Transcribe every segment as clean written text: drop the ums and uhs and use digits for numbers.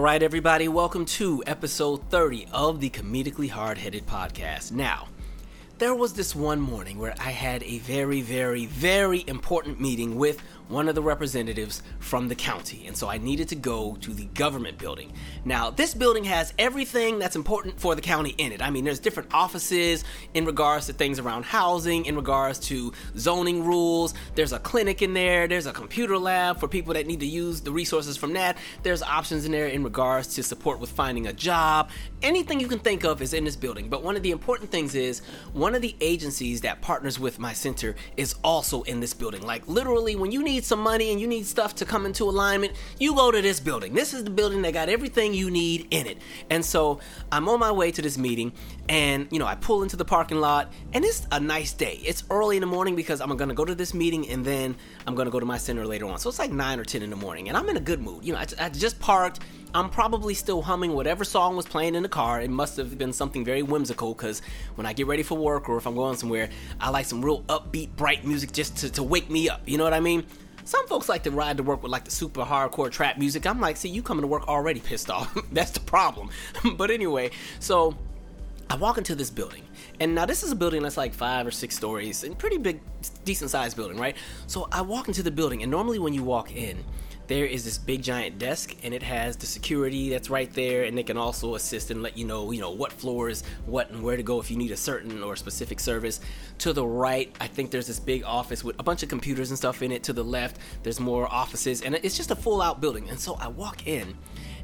right, everybody, welcome to episode 30 of the Comedically Hard-Headed Podcast. Now, there was this one morning where I had a very, very, very important meeting with one of the representatives from the county, and so I needed to go to the government building. Now, this building has everything that's important for the county in it. I mean, there's different offices in regards to things around housing, in regards to zoning rules. There's a clinic in there. There's a computer lab for people that need to use the resources from that. There's options in there in regards to support with finding a job. Anything you can think of is in this building. But one of the important things is one of the agencies that partners with my center is also in this building. Like, literally, when you need some money and you need stuff to come into alignment, you go to this building. This is the building that got everything you need in it. And so I'm on my way to this meeting, and I pull into the parking lot, and it's a nice day. It's early in the morning because I'm gonna go to this meeting and then I'm gonna go to my center later on. So it's like 9 or 10 in the morning, and I'm in a good mood. I just parked. I'm probably still humming whatever song was playing in the car. It must have been something very whimsical, because when I get ready for work or if I'm going somewhere, I like some real upbeat, bright music just to wake me up. You know what I mean? Some folks like to ride to work with like the super hardcore trap music. I'm like, see, you coming to work already pissed off. That's the problem. But anyway, so I walk into this building, and now this is a building that's like 5 or 6 stories, and pretty big, decent sized building, right? So I walk into the building, and normally when you walk in, there is this big giant desk, and it has the security that's right there, and they can also assist and let you know what floor is what and where to go if you need a certain or specific service. To the right, I think there's this big office with a bunch of computers and stuff in it. To the left, there's more offices, and it's just a full out building. And so I walk in,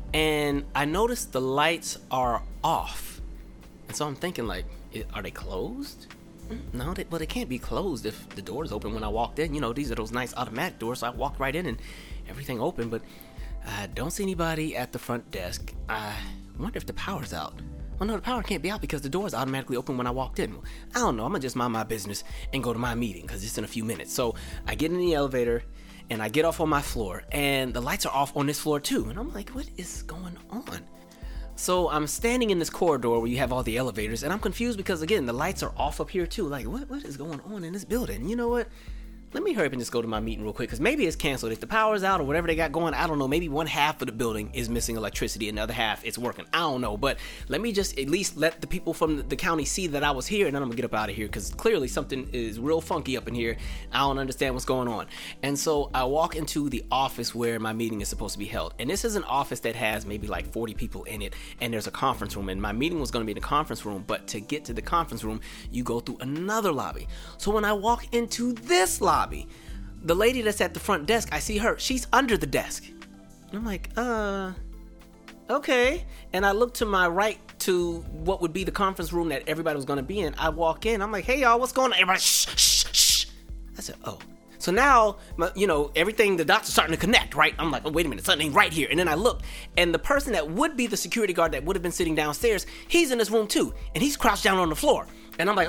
and I notice the lights are off, and so I'm thinking, like, are they closed? No, they can't be closed if the door's open when I walked in. These are those nice automatic doors, so I walked right in and everything open, but I don't see anybody at the front desk. I wonder if the power's out. Well, no, the power can't be out because the door's automatically open when I walked in. I don't know, I'm gonna just mind my business and go to my meeting because it's in a few minutes. So I get in the elevator and I get off on my floor, and the lights are off on this floor too. And I'm like, what is going on? So I'm standing in this corridor where you have all the elevators, and I'm confused because, again, the lights are off up here too. Like, what is going on in this building? You know what? Let me hurry up and just go to my meeting real quick, because maybe it's canceled. If the power's out or whatever they got going, I don't know. Maybe one half of the building is missing electricity and the other half is working. I don't know. But let me just at least let the people from the county see that I was here, and then I'm going to get up out of here, because clearly something is real funky up in here. I don't understand what's going on. And so I walk into the office where my meeting is supposed to be held. And this is an office that has maybe like 40 people in it, and there's a conference room. And my meeting was going to be in the conference room, but to get to the conference room, you go through another lobby. So when I walk into this lobby, the lady that's at the front desk, I see her. She's under the desk. And I'm like, okay. And I look to my right to what would be the conference room that everybody was going to be in. I walk in. I'm like, hey, y'all, what's going on? Everybody, shh, shh, shh. I said, oh. So now, everything, the dots are starting to connect, right? I'm like, oh, wait a minute, something right here. And then I look, and the person that would be the security guard that would have been sitting downstairs, he's in this room too. And he's crouched down on the floor. And I'm like,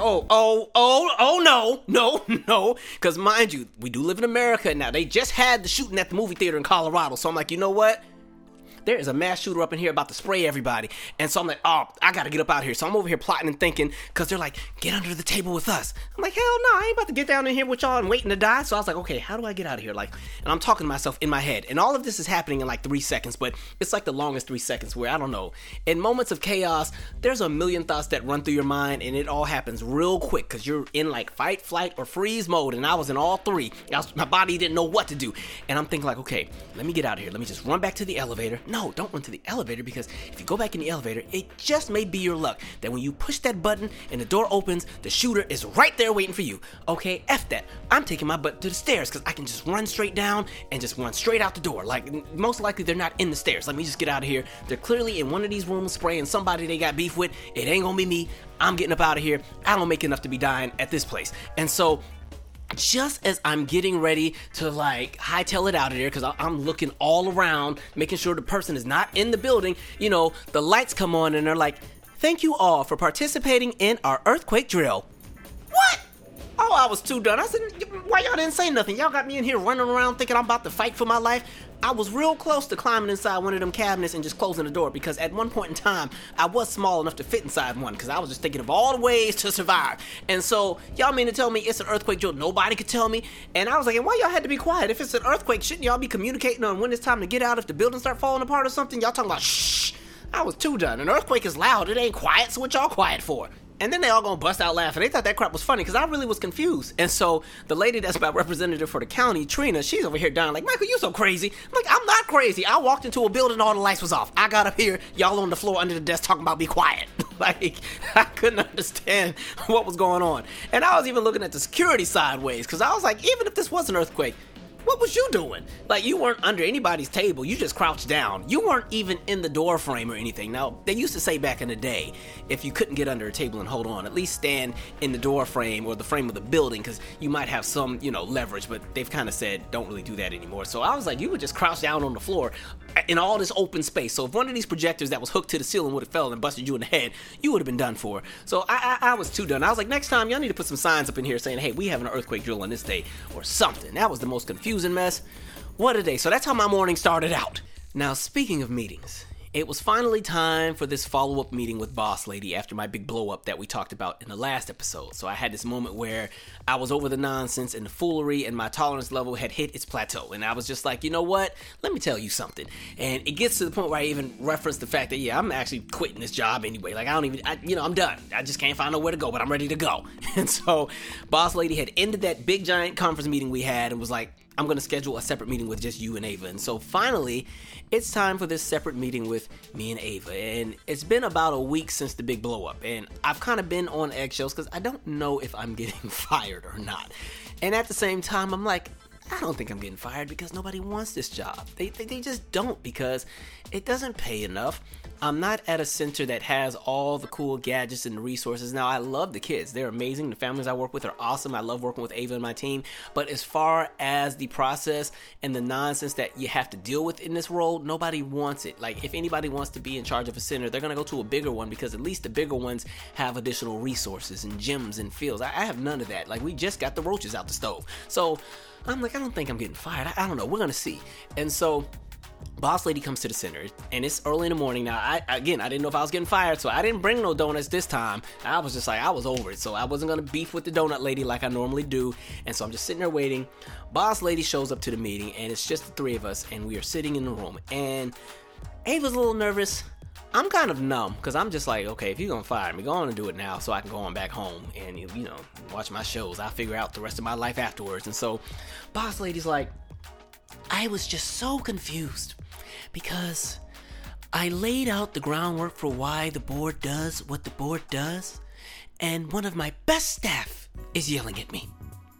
no. Because mind you, we do live in America now. They just had the shooting at the movie theater in Colorado. So I'm like, you know what? There is a mass shooter up in here about to spray everybody. And so I'm like, oh, I got to get up out of here. So I'm over here plotting and thinking, because they're like, get under the table with us. I'm like, hell no, I ain't about to get down in here with y'all and waiting to die. So I was like, okay, how do I get out of here? Like, and I'm talking to myself in my head. And all of this is happening in like 3 seconds, but it's like the longest 3 seconds where, I don't know, in moments of chaos, there's a million thoughts that run through your mind, and it all happens real quick because you're in like fight, flight, or freeze mode. And I was in all three. My body didn't know what to do. And I'm thinking like, okay, let me get out of here. Let me just run back to the elevator. No, don't run to the elevator, because if you go back in the elevator, it just may be your luck that when you push that button and the door opens, the shooter is right there waiting for you. Okay, F that. I'm taking my butt to the stairs because I can just run straight down and just run straight out the door. Like, most likely they're not in the stairs. Let me just get out of here. They're clearly in one of these rooms spraying somebody they got beef with. It ain't gonna be me. I'm getting up out of here. I don't make enough to be dying at this place. And so just as I'm getting ready to like hightail it out of there, because I'm looking all around, making sure the person is not in the building, the lights come on and they're like, thank you all for participating in our earthquake drill. What? I was too done. I said, why y'all didn't say nothing? Y'all got me in here running around thinking I'm about to fight for my life. I was real close to climbing inside one of them cabinets and just closing the door, because at one point in time, I was small enough to fit inside one, because I was just thinking of all the ways to survive. And so, y'all mean to tell me it's an earthquake drill? Nobody could tell me. And I was like, why y'all had to be quiet? If it's an earthquake, shouldn't y'all be communicating on when it's time to get out if the buildings start falling apart or something? Y'all talking about shh. I was too done. An earthquake is loud. It ain't quiet, so what y'all quiet for? And then they all gonna bust out laughing. They thought that crap was funny, because I really was confused. And so the lady that's my representative for the county, Trina, she's over here dying like, Michael, you so crazy. I'm like, I'm not crazy. I walked into a building, all the lights was off. I got up here, y'all on the floor under the desk talking about be quiet. Like, I couldn't understand what was going on. And I was even looking at the security sideways, because I was like, even if this was an earthquake, what was you doing? Like, you weren't under anybody's table. You just crouched down. You weren't even in the door frame or anything. Now, they used to say back in the day, if you couldn't get under a table and hold on, at least stand in the door frame or the frame of the building, because you might have some, leverage, but they've kind of said don't really do that anymore. So I was like, you would just crouch down on the floor in all this open space. So if one of these projectors that was hooked to the ceiling would have fell and busted you in the head, you would have been done for. So I was too done. I was like, next time, y'all need to put some signs up in here saying, hey, we have an earthquake drill on this day or something. That was the most confusing mess. What a day. So that's how my morning started out. Now, speaking of meetings, it was finally time for this follow-up meeting with Boss Lady after my big blow-up that we talked about in the last episode. So I had this moment where I was over the nonsense and the foolery, and my tolerance level had hit its plateau. And I was just like, you know what? Let me tell you something. And it gets to the point where I even reference the fact that, I'm actually quitting this job anyway. Like, I'm done. I just can't find nowhere to go, but I'm ready to go. And so Boss Lady had ended that big giant conference meeting we had and was like, I'm going to schedule a separate meeting with just you and Ava. And so finally, it's time for this separate meeting with me and Ava. And it's been about a week since the big blow up. And I've kind of been on eggshells because I don't know if I'm getting fired or not. And at the same time, I'm like, I don't think I'm getting fired because nobody wants this job. They just don't, because it doesn't pay enough. I'm not at a center that has all the cool gadgets and the resources. Now, I love the kids. They're amazing. The families I work with are awesome. I love working with Ava and my team. But as far as the process and the nonsense that you have to deal with in this role, nobody wants it. Like, if anybody wants to be in charge of a center, they're going to go to a bigger one, because at least the bigger ones have additional resources and gyms and fields. I have none of that. Like, we just got the roaches out the stove. So I'm like, I don't think I'm getting fired. I don't know. We're going to see. And so Boss Lady comes to the center, and it's early in the morning. Now, I didn't know if I was getting fired, so I didn't bring no donuts this time. I was just like, I was over it, so I wasn't going to beef with the donut lady like I normally do. And so I'm just sitting there waiting. Boss Lady shows up to the meeting, and it's just the three of us, and we are sitting in the room. And Ava's a little nervous. I'm kind of numb, because I'm just like, okay, if you're going to fire me, go on and do it now so I can go on back home and, watch my shows. I'll figure out the rest of my life afterwards. And so Boss Lady's like, I was just so confused because I laid out the groundwork for why the board does what the board does, and one of my best staff is yelling at me.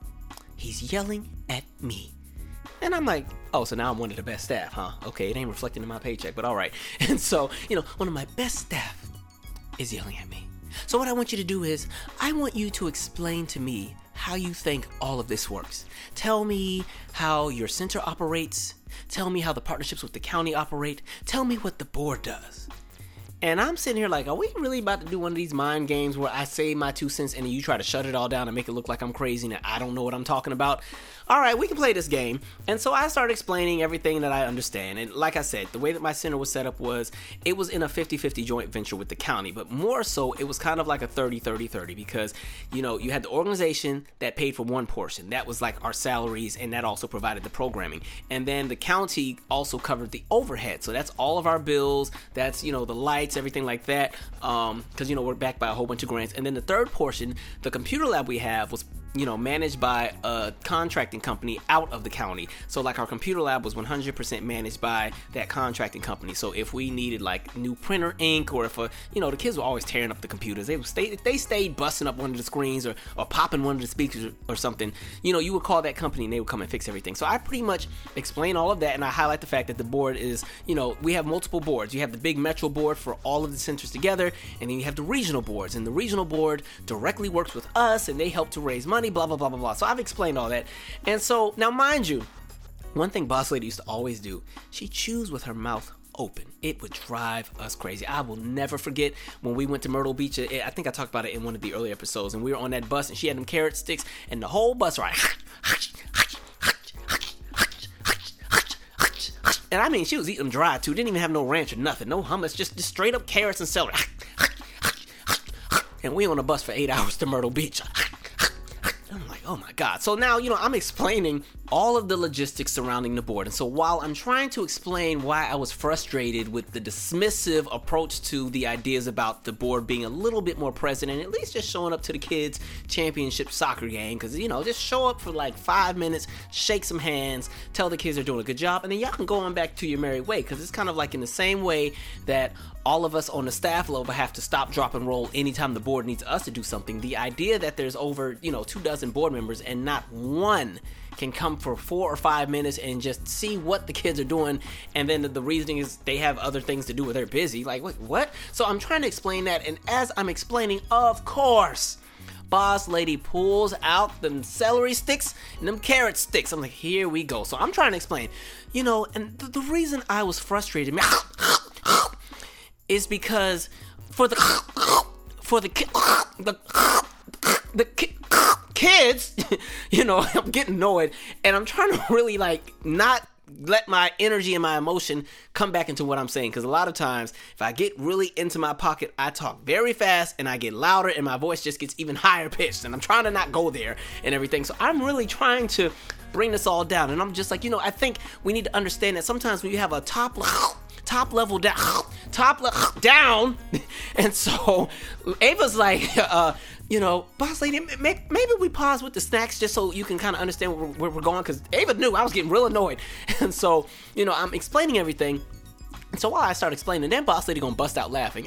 He's yelling at me. And I'm like, oh, so now I'm one of the best staff, huh? Okay, it ain't reflecting in my paycheck, but all right. And so, one of my best staff is yelling at me. So what I want you to do is, I want you to explain to me how you think all of this works. Tell me how your center operates. Tell me how the partnerships with the county operate. Tell me what the board does. And I'm sitting here like, are we really about to do one of these mind games where I say my 2 cents and then you try to shut it all down and make it look like I'm crazy and I don't know what I'm talking about? All right, we can play this game. And so I started explaining everything that I understand. And like I said, the way that my center was set up was, it was in a 50-50 joint venture with the county. But more so, it was kind of like a 30-30-30 because, you had the organization that paid for one portion. That was like our salaries, and that also provided the programming. And then the county also covered the overhead. So that's all of our bills. That's, the lights, everything like that. Because, we're backed by a whole bunch of grants. And then the third portion, the computer lab we have was managed by a contracting company out of the county. So like our computer lab was 100% managed by that contracting company. So if we needed like new printer ink, or if the kids were always tearing up the computers, they stayed busting up one of the screens or popping one of the speakers or something, you would call that company and they would come and fix everything. So I pretty much explain all of that, and I highlight the fact that the board is, we have multiple boards. You have the big metro board for all of the centers together, and then you have the regional boards, and the regional board directly works with us, and they help to raise money, blah, blah, blah, blah, blah. So I've explained all that. And so now, mind you, one thing Boss Lady used to always do, she chews with her mouth open. It would drive us crazy. I will never forget when we went to Myrtle Beach. I think I talked about it in one of the early episodes, and we were on that bus, and she had them carrot sticks, and the whole bus ride. And I mean, she was eating them dry too. Didn't even have no ranch or nothing, no hummus, just straight up carrots and celery. And we on a bus for 8 hours to Myrtle Beach. I'm like, oh my God. So now, I'm explaining all of the logistics surrounding the board. And so while I'm trying to explain why I was frustrated with the dismissive approach to the ideas about the board being a little bit more present and at least just showing up to the kids' championship soccer game, because, just show up for like 5 minutes, shake some hands, tell the kids they're doing a good job, and then y'all can go on back to your merry way, because it's kind of like in the same way that all of us on the staff level have to stop, drop, and roll anytime the board needs us to do something. The idea that there's over, 24 board members and not one can come for 4 or 5 minutes and just see what the kids are doing, and then the reasoning is they have other things to do or they're busy. Like, wait, what? So I'm trying to explain that, and as I'm explaining, of course, boss lady pulls out them celery sticks and them carrot sticks. I'm like, here we go. So I'm trying to explain, and the reason I was frustrated is because for the kids, I'm getting annoyed, and I'm trying to really not let my energy and my emotion come back into what I'm saying, because a lot of times if I get really into my pocket, I talk very fast and I get louder and my voice just gets even higher pitched, and I'm trying to not go there and everything. So I'm really trying to bring this all down, and I'm just like, I think we need to understand that sometimes when you have a top level down, and so Ava's like, boss lady, maybe we pause with the snacks just so you can kind of understand where we're going, because Ava knew I was getting real annoyed, and so, I'm explaining everything, and so while I start explaining, then boss lady gonna bust out laughing.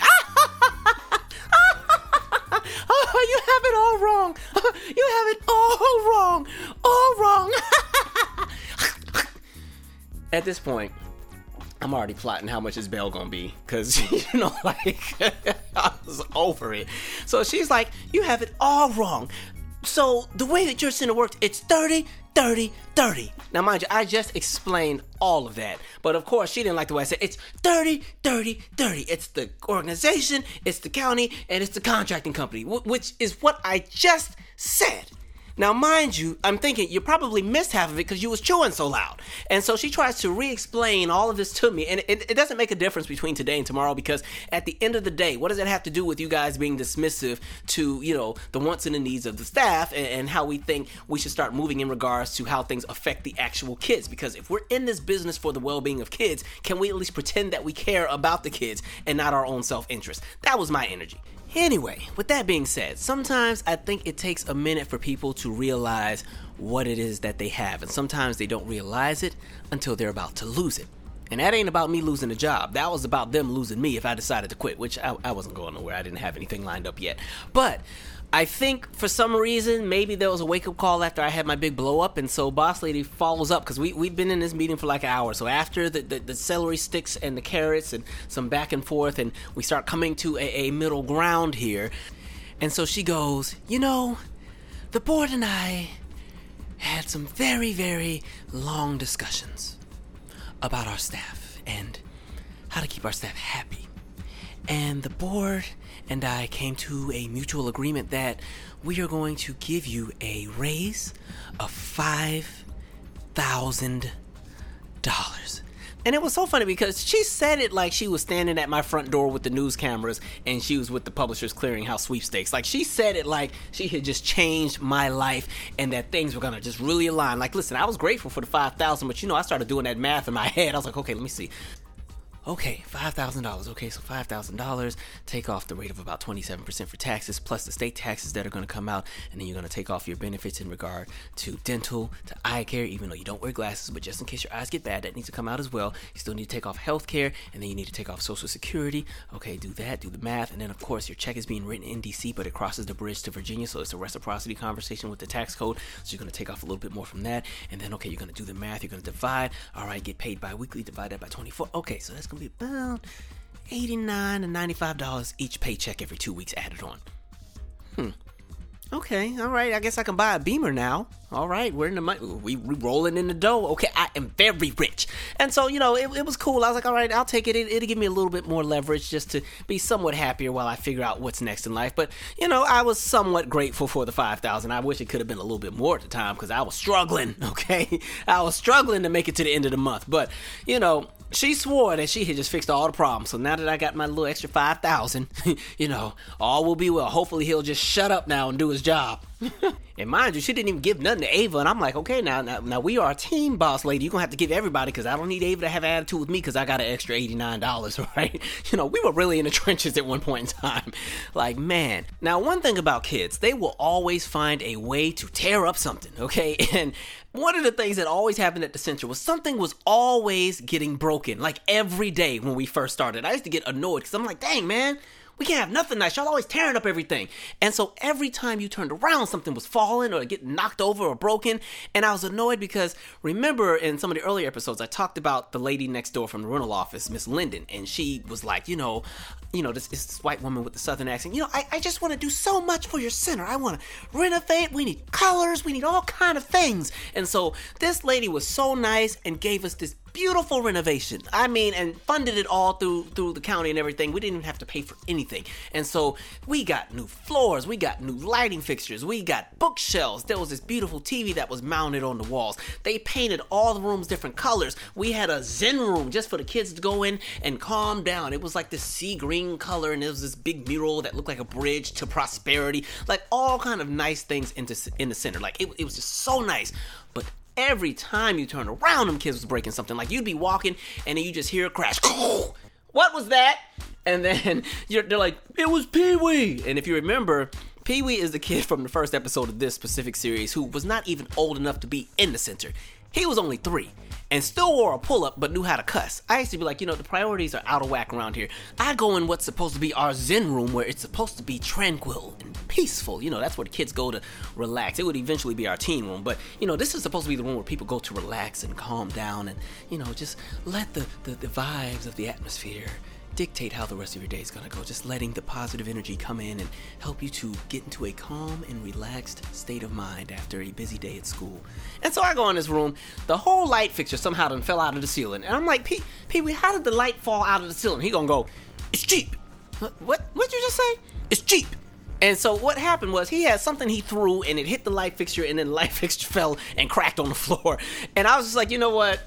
Oh, you have it all wrong. You have it all wrong. All wrong. At this point, I'm already plotting how much his bail gonna be, because I was over it. So she's like, you have it all wrong. So the way that your center works, it's 30, 30, 30. Now mind you, I just explained all of that, but of course she didn't like the way I said it's 30, 30, 30. It's the organization, it's the county, and it's the contracting company, which is what I just said. Now, mind you, I'm thinking you probably missed half of it because you was chewing so loud. And so she tries to re-explain all of this to me. And it doesn't make a difference between today and tomorrow, because at the end of the day, what does it have to do with you guys being dismissive to, the wants and the needs of the staff and how we think we should start moving in regards to how things affect the actual kids? Because if we're in this business for the well-being of kids, can we at least pretend that we care about the kids and not our own self-interest? That was my energy. Anyway, with that being said, sometimes I think it takes a minute for people to realize what it is that they have, and sometimes they don't realize it until they're about to lose it. And that ain't about me losing a job. That was about them losing me if I decided to quit, which I wasn't going nowhere. I didn't have anything lined up yet. But I think for some reason, maybe there was a wake-up call after I had my big blow-up, and so boss lady follows up, because we've been in this meeting for like an hour. So after the celery sticks and the carrots and some back and forth, and we start coming to a middle ground here, and so she goes, the board and I had some very, very long discussions about our staff and how to keep our staff happy. And the board and I came to a mutual agreement that we are going to give you a raise of $5,000. And it was so funny because she said it like she was standing at my front door with the news cameras and she was with the Publishers Clearinghouse sweepstakes. Like, she said it like she had just changed my life and that things were going to just really align. Like, listen, I was grateful for the $5,000, but I started doing that math in my head. I was like, okay, let me see. Okay, $5,000. Okay, so $5,000, take off the rate of about 27% for taxes, plus the state taxes that are going to come out, and then you're going to take off your benefits in regard to dental, to eye care, even though you don't wear glasses, but just in case your eyes get bad, that needs to come out as well. You still need to take off health care, and then you need to take off Social Security. Okay, do that, do the math, and then of course your check is being written in DC, but it crosses the bridge to Virginia, so it's a reciprocity conversation with the tax code, so you're going to take off a little bit more from that, and then okay, you're going to do the math, you're going to divide, all right, get paid bi-weekly, divide that by 24, okay, so that's going to be about $89 to $95 each paycheck every 2 weeks added on. Okay, all right. I guess I can buy a Beamer now. All right, we're in the money. We rolling in the dough. Okay, I am very rich. And so, it was cool. I was like, all right, I'll take it. It'll give me a little bit more leverage just to be somewhat happier while I figure out what's next in life. But, I was somewhat grateful for the $5,000. I wish it could have been a little bit more at the time because I was struggling, okay? I was struggling to make it to the end of the month. But, she swore that she had just fixed all the problems. So now that I got my little extra $5,000, all will be well. Hopefully he'll just shut up now and do his job. And mind you, she didn't even give nothing to Ava. And I'm like, okay, now we are a team, boss lady. You're going to have to give everybody because I don't need Ava to have attitude with me because I got an extra $89, right? We were really in the trenches at one point in time. Like, man. Now, one thing about kids, they will always find a way to tear up something, okay? And one of the things that always happened at the center was something was always getting broken, like every day when we first started. I used to get annoyed because I'm like, dang, man. We can't have nothing nice. Y'all always tearing up everything. And so every time you turned around, something was falling or getting knocked over or broken. And I was annoyed because, remember in some of the earlier episodes, I talked about the lady next door from the rental office, Miss Linden. And she was like, this white woman with the southern accent. I just want to do so much for your center. I want to renovate. We need colors. We need all kind of things. And so this lady was so nice and gave us this beautiful renovation. And funded it all through the county and everything. We didn't even have to pay for anything. And so we got new floors. We got new lighting fixtures. We got bookshelves. There was this beautiful TV that was mounted on the walls. They painted all the rooms different colors. We had a Zen room just for the kids to go in and calm down. It was like this sea green color, and there was this big mural that looked like a bridge to prosperity. Like all kind of nice things in the center. Like it was just so nice. But every time you turn around, them kids was breaking something. Like you'd be walking and then you just hear a crash. What was that? And then they're like, it was Pee-wee. And if you remember, Pee-wee is the kid from the first episode of this specific series who was not even old enough to be in the center. He was only 3 and still wore a pull-up but knew how to cuss. I used to be like, the priorities are out of whack around here. I go in what's supposed to be our Zen room where it's supposed to be tranquil and peaceful. That's where the kids go to relax. It would eventually be our teen room, but, this is supposed to be the room where people go to relax and calm down and, just let the vibes of the atmosphere dictate how the rest of your day is going to go. Just letting the positive energy come in and help you to get into a calm and relaxed state of mind after a busy day at school. And so I go in this room. The whole light fixture somehow done fell out of the ceiling. And I'm like, Pee-wee, how did the light fall out of the ceiling? He gonna go, it's cheap. What'd you just say? It's cheap. And so what happened was he had something he threw and it hit the light fixture and then the light fixture fell and cracked on the floor. And I was just like, you know what?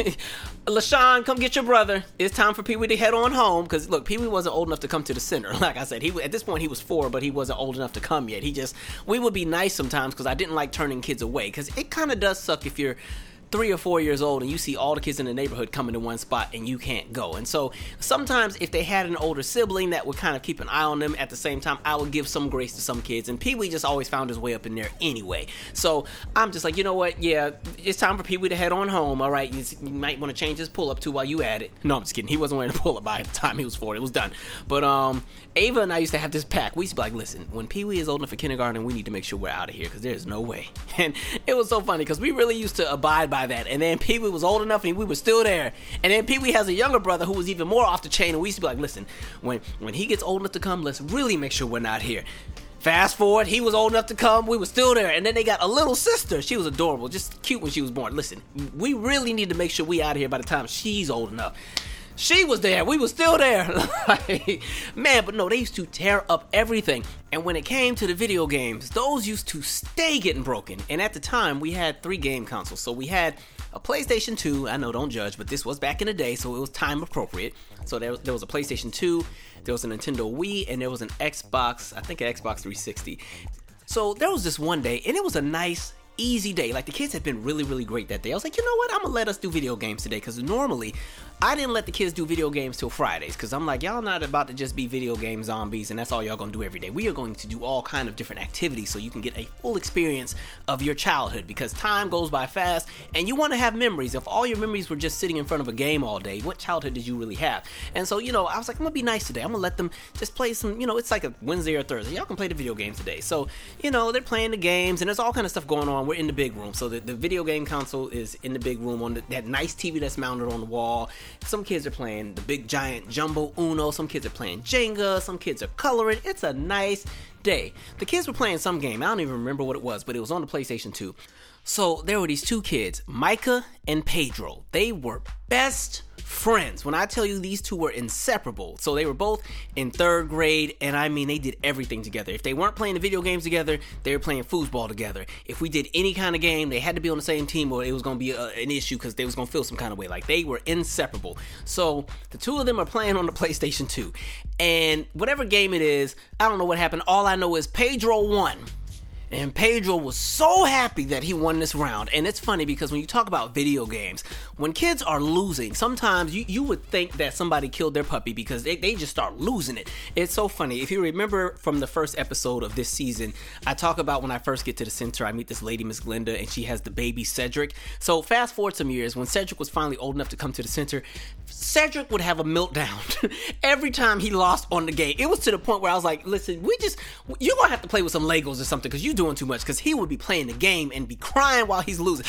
LaShawn, come get your brother. It's time for Pee-wee to head on home. Because, look, Pee-wee wasn't old enough to come to the center. Like I said, at this point he was 4, but he wasn't old enough to come yet. We would be nice sometimes because I didn't like turning kids away. Because it kind of does suck if you're 3 or 4 years old and you see all the kids in the neighborhood coming to one spot and you can't go. And so sometimes if they had an older sibling that would kind of keep an eye on them at the same time, I would give some grace to some kids. And Pee-wee just always found his way up in there anyway. So I'm just like, you know what? Yeah, it's time for Pee-wee to head on home. All right, you might want to change his pull-up too while you at it. No, I'm just kidding. He wasn't wearing a pull-up by the time he was 4. It was done. But Ava and I used to have this pact. We used to be like, listen, when Pee-wee is old enough for kindergarten, we need to make sure we're out of here because there's no way. And it was so funny because we really used to abide by that. And then Pee-wee was old enough and we were still there. And then Pee-wee has a younger brother who was even more off the chain. And we used to be like, listen, when he gets old enough to come, let's really make sure we're not here. Fast forward, he was old enough to come, we were still there. And then they got a little sister. She was adorable, just cute when she was born. Listen, we really need to make sure we out of here by the time she's old enough. She was there. We were still there. Man, but no, they used to tear up everything. And when it came to the video games, those used to stay getting broken. And at the time, we had 3 game consoles. So we had a PlayStation 2. I know, don't judge, but this was back in the day, so it was time appropriate. So there was a PlayStation 2, there was a Nintendo Wii, and there was an Xbox, I think an Xbox 360. So there was this one day, and it was a nice, easy day. Like the kids had been really, really great that day. I was like, you know what? I'm gonna let us do video games today because normally I didn't let the kids do video games till Fridays because I'm like, y'all not about to just be video game zombies and that's all y'all gonna do every day. We are going to do all kind of different activities so you can get a full experience of your childhood because time goes by fast and you want to have memories. If all your memories were just sitting in front of a game all day, what childhood did you really have? And so, I was like, I'm gonna be nice today. I'm gonna let them just play some, it's like a Wednesday or Thursday. Y'all can play the video games today. So, they're playing the games and there's all kind of stuff going on. We're in the big room. So the video game console is in the big room on that nice TV that's mounted on the wall. Some kids are playing the big giant jumbo Uno. Some kids are playing Jenga. Some kids are coloring. It's a nice day. The kids were playing some game. I don't even remember what it was, but it was on the PlayStation 2. So there were these two kids, Micah and Pedro. They were best friends. When I tell you these two were inseparable. So they were both in 3rd grade, and I mean, they did everything together. If they weren't playing the video games together, they were playing foosball together. If we did any kind of game, they had to be on the same team or it was going to be an issue because they was going to feel some kind of way. Like, they were inseparable. So the two of them are playing on the PlayStation 2. And whatever game it is, I don't know what happened. All I know is Pedro won. And Pedro was so happy that he won this round. And it's funny because when you talk about video games, when kids are losing, sometimes you would think that somebody killed their puppy because they just start losing it. It's so funny. If you remember from the first episode of this season, I talk about when I first get to the center, I meet this lady, Miss Glinda, and she has the baby Cedric. So fast forward some years, when Cedric was finally old enough to come to the center, Cedric would have a meltdown every time he lost on the game. It was to the point where I was like, listen, you're going to have to play with some Legos or something because you're doing too much, because he would be playing the game and be crying while he's losing.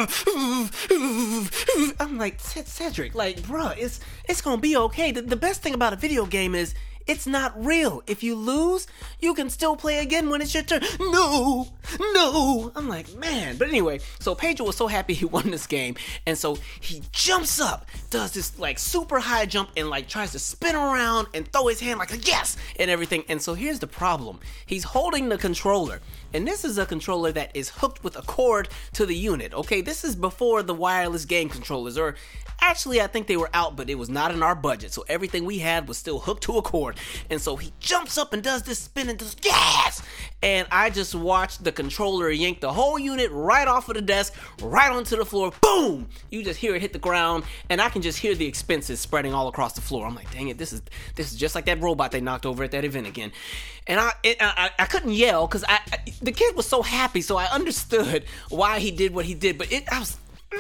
I'm like, Cedric, like, bruh, it's gonna be okay. The best thing about a video game is it's not real. If you lose, you can still play again when it's your turn. No. I'm like, man. But anyway, so Pedro was so happy he won this game. And so he jumps up, does this like super high jump and like tries to spin around and throw his hand like a yes and everything. And so here's the problem. He's holding the controller. And this is a controller that is hooked with a cord to the unit. Okay, this is before the wireless game controllers, or actually I think they were out, but it was not in our budget. So everything we had was still hooked to a cord. And so he jumps up and does this spin and does yes! And I just watched the controller yank the whole unit right off of the desk, right onto the floor. Boom! You just hear it hit the ground, and I can just hear the expenses spreading all across the floor. I'm like, dang it, this is just like that robot they knocked over at that event again. And I couldn't yell because the kid was so happy, so I understood why he did what he did. But I was,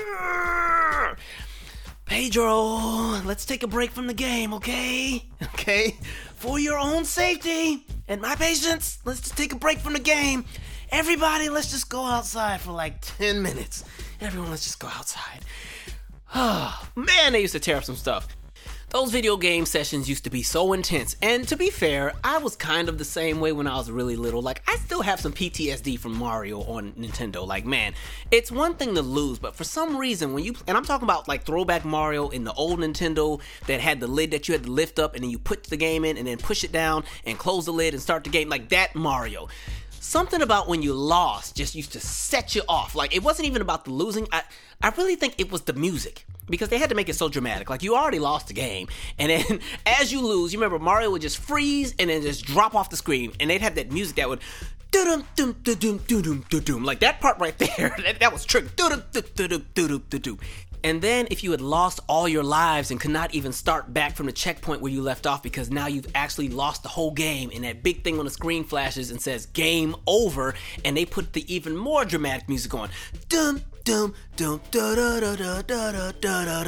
Pedro, let's take a break from the game, okay? Okay? For your own safety and my patience, let's just take a break from the game. Everybody, let's just go outside for like 10 minutes. Everyone, let's just go outside. Oh, man, they used to tear up some stuff. Those video game sessions used to be so intense, and to be fair, I was kind of the same way when I was really little. Like, I still have some PTSD from Mario on Nintendo. Like, man, it's one thing to lose, but for some reason, and I'm talking about like throwback Mario in the old Nintendo that had the lid that you had to lift up and then you put the game in and then push it down and close the lid and start the game, like that Mario. Something about when you lost just used to set you off. Like, it wasn't even about the losing. I really think it was the music, because they had to make it so dramatic. Like, you already lost the game, and then as you lose, you remember Mario would just freeze and then just drop off the screen, and they'd have that music that would dum dum dum dum dum dum dum, like that part right there. That was triggered. Dum dum dum dum dum dum. And then if you had lost all your lives and could not even start back from the checkpoint where you left off because now you've actually lost the whole game, and that big thing on the screen flashes and says game over, and they put the even more dramatic music on. Dum dum dum da da da da da da da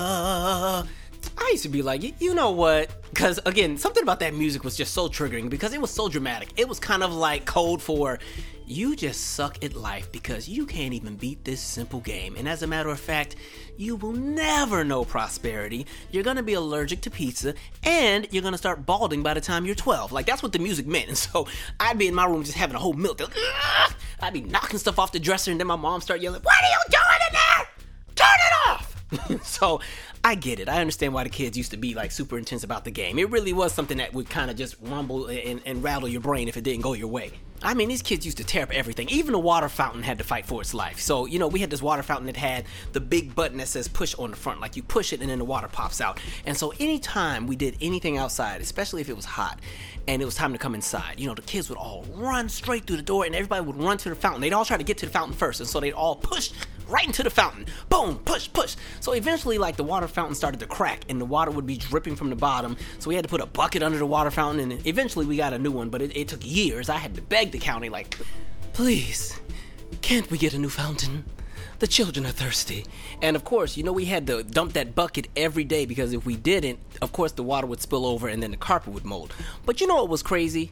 da. I used to be like, you know what? Because, again, something about that music was just so triggering because it was so dramatic. It was kind of like code for, you just suck at life because you can't even beat this simple game. And as a matter of fact, you will never know prosperity. You're going to be allergic to pizza, and you're going to start balding by the time you're 12. Like, that's what the music meant. And so I'd be in my room just having a whole meltdown. I'd be knocking stuff off the dresser, and then my mom started yelling, "What are you doing in there? Turn it off!" So I get it. I understand why the kids used to be like super intense about the game. It really was something that would kind of just rumble and rattle your brain if it didn't go your way. I mean, these kids used to tear up everything. Even the water fountain had to fight for its life. So, you know, we had this water fountain that had the big button that says push on the front. Like, you push it and then the water pops out. And so anytime we did anything outside, especially if it was hot and it was time to come inside, you know, the kids would all run straight through the door and everybody would run to the fountain. They'd all try to get to the fountain first. And so they'd all push right into the fountain. Boom, push, push. So eventually, like, the water fountain started to crack and the water would be dripping from the bottom. So we had to put a bucket under the water fountain, and eventually we got a new one, but it took years. I had to beg the county, like, please, can't we get a new fountain? The children are thirsty. And of course, you know, we had to dump that bucket every day because if we didn't, of course, the water would spill over and then the carpet would mold. But you know what was crazy?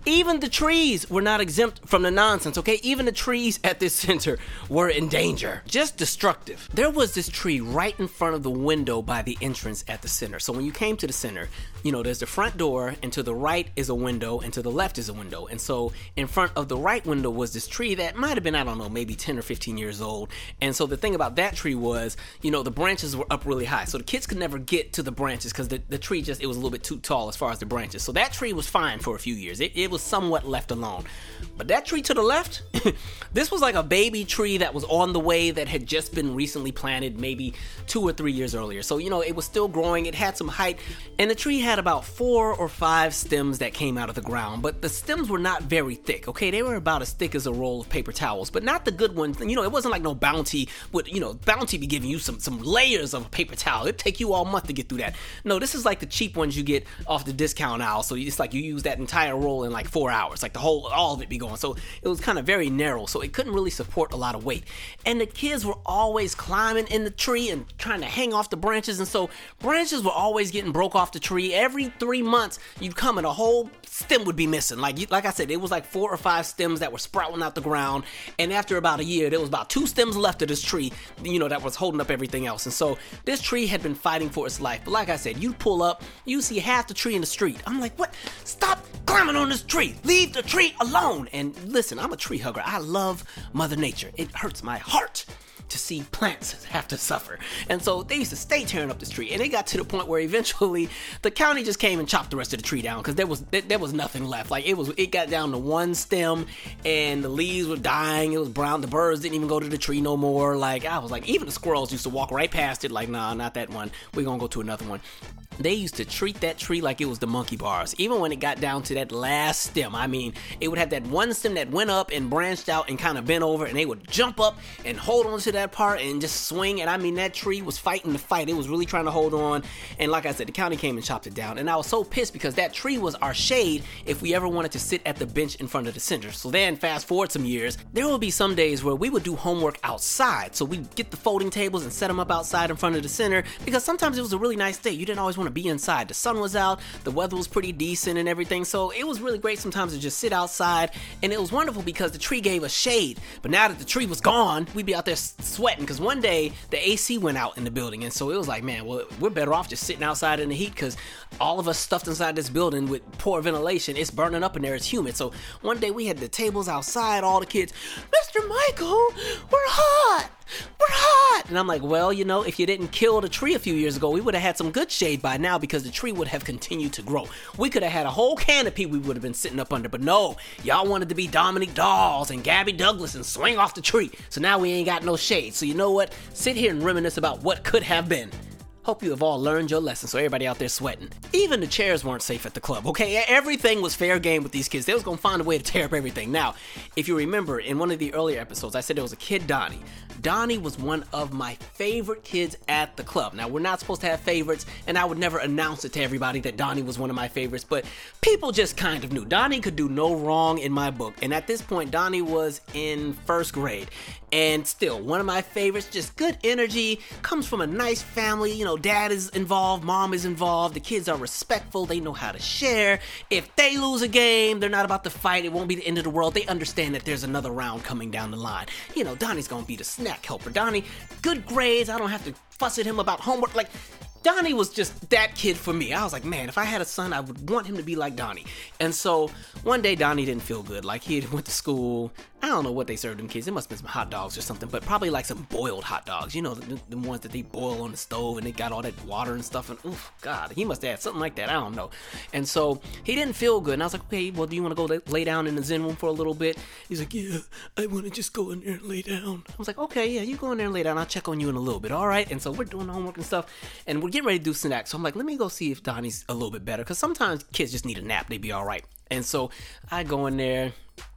Even the trees were not exempt from the nonsense, okay? Even the trees at this center were in danger. Just destructive. There was this tree right in front of the window by the entrance at the center. So when you came to the center, there's the front door, and to the right is a window, and to the left is a window. And so in front of the right window was this tree that might have been, I don't know, maybe 10 or 15 years old. And so the thing about that tree was, the branches were up really high. So the kids could never get to the branches because the tree it was a little bit too tall as far as the branches. So that tree was fine for a few years. It was somewhat left alone. But that tree to the left, this was like a baby tree that was on the way that had just been recently planted maybe 2 or 3 years earlier. So, it was still growing. It had some height. And the tree had about 4 or 5 stems that came out of the ground. But the stems were not very thick, okay? They were about as thick as a roll of paper towels. But not the good ones. It wasn't like no Bounty would, Bounty be giving you some layers of a paper towel. It'd take you all month to get through that. No, this is like the cheap ones you get off the discount aisle. So it's like you use that entire roll in like 4 hours. Like all of it be going. So it was kind of very narrow. So it couldn't really support a lot of weight. And the kids were always climbing in the tree and trying to hang off the branches. And so branches were always getting broke off the tree. Every 3 months, you'd come and a whole stem would be missing. Like I said, it was like 4 or 5 stems that were sprouting out the ground. And after about a year, there was about 2 stems left of this tree, that was holding up everything else. And so this tree had been fighting for its life. But like I said, you pull up, you see half the tree in the street. I'm like, what? Stop climbing on this tree. Leave the tree alone. And listen, I'm a tree hugger. I love Mother Nature. It hurts my heart to see plants have to suffer. And so they used to stay tearing up this tree. And it got to the point where eventually the county just came and chopped the rest of the tree down because there was nothing left. Like it got down to 1 stem and the leaves were dying. It was brown. The birds didn't even go to the tree no more. Like I was like, even the squirrels used to walk right past it. Like, nah, not that one. We're gonna go to another one. They used to treat that tree like it was the monkey bars. Even when it got down to that last stem, it would have that one stem that went up and branched out and kind of bent over, and they would jump up and hold on to that part and just swing. And that tree was fighting the fight. It was really trying to hold on. And like I said, the county came and chopped it down. And I was so pissed because that tree was our shade if we ever wanted to sit at the bench in front of the center. So then fast forward some years, there would be some days where we would do homework outside. So we'd get the folding tables and set them up outside in front of the center because sometimes it was a really nice day. You didn't always want to be inside. The sun was out, the weather was pretty decent and everything, so it was really great sometimes to just sit outside, and it was wonderful because the tree gave us shade. But now that the tree was gone, we'd be out there sweating because one day the AC went out in the building, and so it was like, man, well, we're better off just sitting outside in the heat because all of us stuffed inside this building with poor ventilation, it's burning up in there, it's humid. So one day we had the tables outside, all the kids, Mr. Michael, we're hot! We're hot! And I'm like, well, if you didn't kill the tree a few years ago, we would have had some good shade by now because the tree would have continued to grow. We could have had a whole canopy we would have been sitting up under, but no, y'all wanted to be Dominique Dawes and Gabby Douglas and swing off the tree. So now we ain't got no shade. So you know what? Sit here and reminisce about what could have been. Hope you have all learned your lesson, so everybody out there sweating. Even the chairs weren't safe at the club, okay? Everything was fair game with these kids. They was gonna find a way to tear up everything. Now, if you remember, in one of the earlier episodes, I said there was a kid, Donnie. Donnie was one of my favorite kids at the club. Now, we're not supposed to have favorites, and I would never announce it to everybody that Donnie was one of my favorites, but people just kind of knew. Donnie could do no wrong in my book, and at this point, Donnie was in 1st grade. And still, one of my favorites, just good energy, comes from a nice family, dad is involved, mom is involved, the kids are respectful, they know how to share. If they lose a game, they're not about to fight, it won't be the end of the world, they understand that there's another round coming down the line. Donnie's gonna be the snack helper. Donnie, good grades, I don't have to fuss at him about homework, Donnie was just that kid for me. I was like, man, if I had a son, I would want him to be like Donnie. And so one day Donnie didn't feel good. Like he went to school. I don't know what they served them kids. It must have been some hot dogs or something, but probably like some boiled hot dogs. The ones that they boil on the stove and they got all that water and stuff. And oof, God, he must have had something like that. I don't know. And so he didn't feel good. And I was like, okay, well, do you want to go lay down in the Zen room for a little bit? He's like, yeah, I want to just go in there and lay down. I was like, okay, yeah, you go in there and lay down. I'll check on you in a little bit. All right. And so we're doing the homework and stuff. And we're getting ready to do snacks. So I'm like, let me go see if Donnie's a little bit better. Because sometimes kids just need a nap. They be all right. And so I go in there.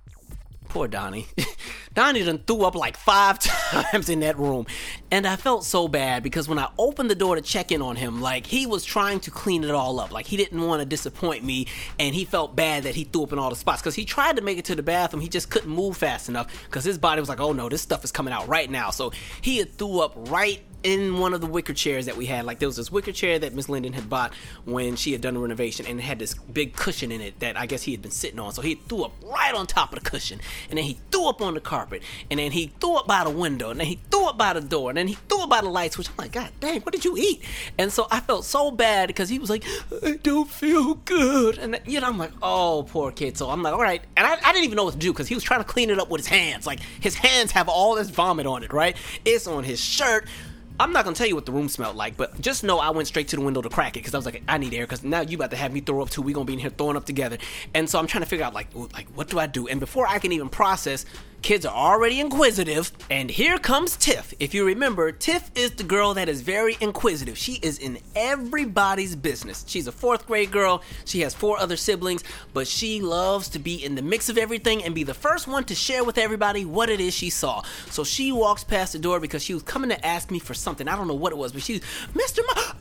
Poor Donnie. Donnie done threw up like 5 times in that room. And I felt so bad because when I opened the door to check in on him, like he was trying to clean it all up. Like he didn't want to disappoint me and he felt bad that he threw up in all the spots because he tried to make it to the bathroom. He just couldn't move fast enough because his body was like, oh no, this stuff is coming out right now. So he had threw up right in one of the wicker chairs that we had. Like, there was this wicker chair that Miss Linden had bought when she had done a renovation, and it had this big cushion in it that I guess he had been sitting on. So he threw up right on top of the cushion, and then he threw up on the carpet, and then he threw up by the window, and then he threw up by the door, and then he threw up by the light switch. I'm like, God dang, what did you eat? And so I felt so bad because he was like, I don't feel good. And, you know, I'm like, oh, poor kid. So I'm like, all right. And I didn't even know what to do because he was trying to clean it up with his hands. Like, his hands have all this vomit on it, right? It's on his shirt. I'm not going to tell you what the room smelled like, but just know I went straight to the window to crack it because I was like, I need air because now you about to have me throw up too. We're going to be in here throwing up together. And so I'm trying to figure out, like, what do I do? And before I can even process, kids are already inquisitive. And here comes Tiff. If you remember, Tiff is the girl that is very inquisitive. She is in everybody's business. She's a 4th grade girl. She has 4 other siblings, but she loves to be in the mix of everything and be the first one to share with everybody what it is she saw. So she walks past the door because she was coming to ask me for something. I don't know what it was, but she's, Mr.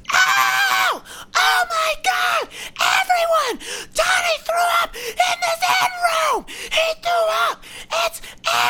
Oh my God! Everyone! Johnny threw up in the Zen room! He threw up! It's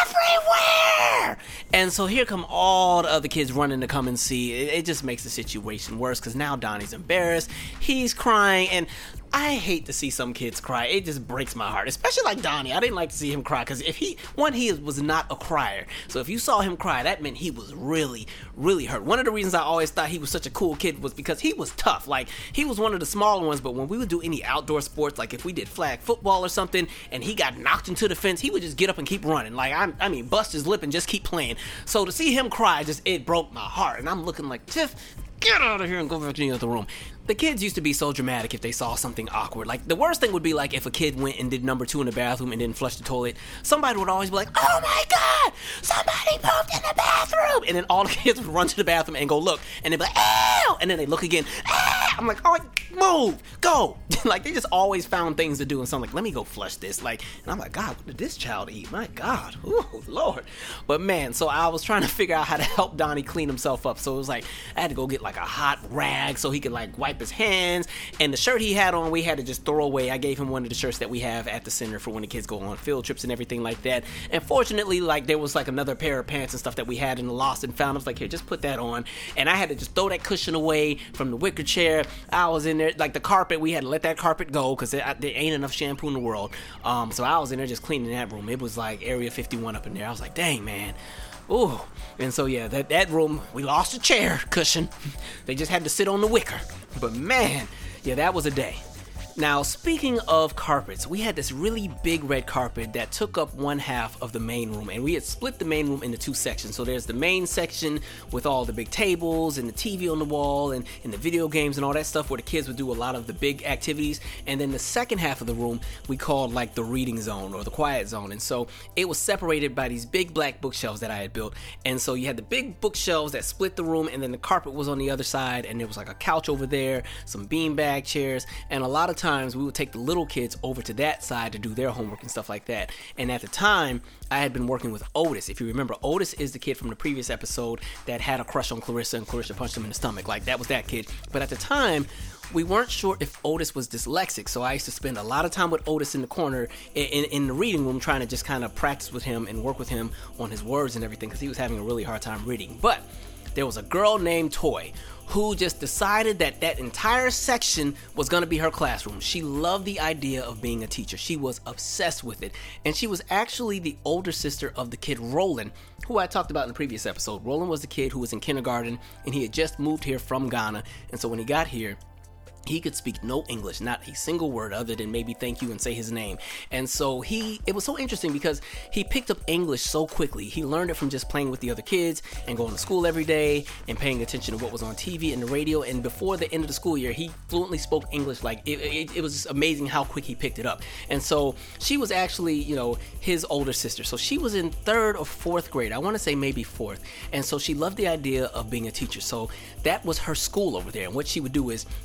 everywhere! And so here come all the other kids running to come and see. It just makes the situation worse because now Donnie's embarrassed. He's crying, and I hate to see some kids cry. It just breaks my heart, especially like Donnie. I didn't like to see him cry because he was not a crier. So if you saw him cry, that meant he was really, really hurt. One of the reasons I always thought he was such a cool kid was because he was tough. Like, he was one of the smaller ones, but when we would do any outdoor sports, like if we did flag football or something, and he got knocked into the fence, he would just get up and keep running. Like, I mean, bust his lip and just keep playing. So to see him cry, it broke my heart. And I'm looking like, Tiff, get out of here and go back to the other room. The kids used to be so dramatic if they saw something awkward. Like, the worst thing would be like if a kid went and did number 2 in the bathroom and didn't flush the toilet. Somebody would always be like, oh my God, somebody pooped in the bathroom. And then all the kids would run to the bathroom and go look. And they'd be like, ew. And then they look again. I'm like, oh, move, go. Like, they just always found things to do. And so I'm like, let me go flush this. Like, and I'm like, God, what did this child eat? My God. Ooh, Lord. But man, so I was trying to figure out how to help Donnie clean himself up. So it was like, I had to go get like a hot rag so he could like wipe his hands. And the shirt he had on, we had to just throw away. I gave him one of the shirts that we have at the center for when the kids go on field trips and everything like that. And fortunately, like, there was like another pair of pants and stuff that we had in the lost and found. I was like, here, just put that on. And I had to just throw that cushion away from the wicker chair. I was in there, like the carpet, we had to let that carpet go because there ain't enough shampoo in the world. So I was in there just cleaning that room. It was like Area 51 up in there. I was like, dang, man. Ooh. And so yeah, that room, we lost a chair cushion. They just had to sit on the wicker. But man, yeah, that was a day. Now, speaking of carpets, we had this really big red carpet that took up one half of the main room, and we had split the main room into 2 sections. So there's the main section with all the big tables and the TV on the wall and the video games and all that stuff where the kids would do a lot of the big activities. And then the second half of the room we called like the reading zone or the quiet zone. And so it was separated by these big black bookshelves that I had built. And so you had the big bookshelves that split the room, and then the carpet was on the other side, and there was like a couch over there, some beanbag chairs, and a lot of times we would take the little kids over to that side to do their homework and stuff like that. And at the time, I had been working with Otis. If you remember, Otis is the kid from the previous episode that had a crush on Clarissa and Clarissa punched him in the stomach. Like, that was that kid. But at the time, we weren't sure if Otis was dyslexic, so I used to spend a lot of time with Otis in the corner in the reading room trying to just kind of practice with him and work with him on his words and everything because he was having a really hard time reading. But there was a girl named Toy who just decided that entire section was going to be her classroom. She loved the idea of being a teacher. She was obsessed with it. And she was actually the older sister of the kid Roland, who I talked about in the previous episode. Roland was the kid who was in kindergarten, and he had just moved here from Ghana. And so when he got here, he could speak no English, not a single word other than maybe thank you and say his name. And so it was so interesting because he picked up English so quickly. He learned it from just playing with the other kids and going to school every day and paying attention to what was on TV and the radio. And before the end of the school year, he fluently spoke English. Like, it was just amazing how quick he picked it up. And so she was actually, his older sister. So she was in 3rd or 4th grade. I want to say maybe 4th. And so she loved the idea of being a teacher. So that was her school over there. And what she would do is she would gather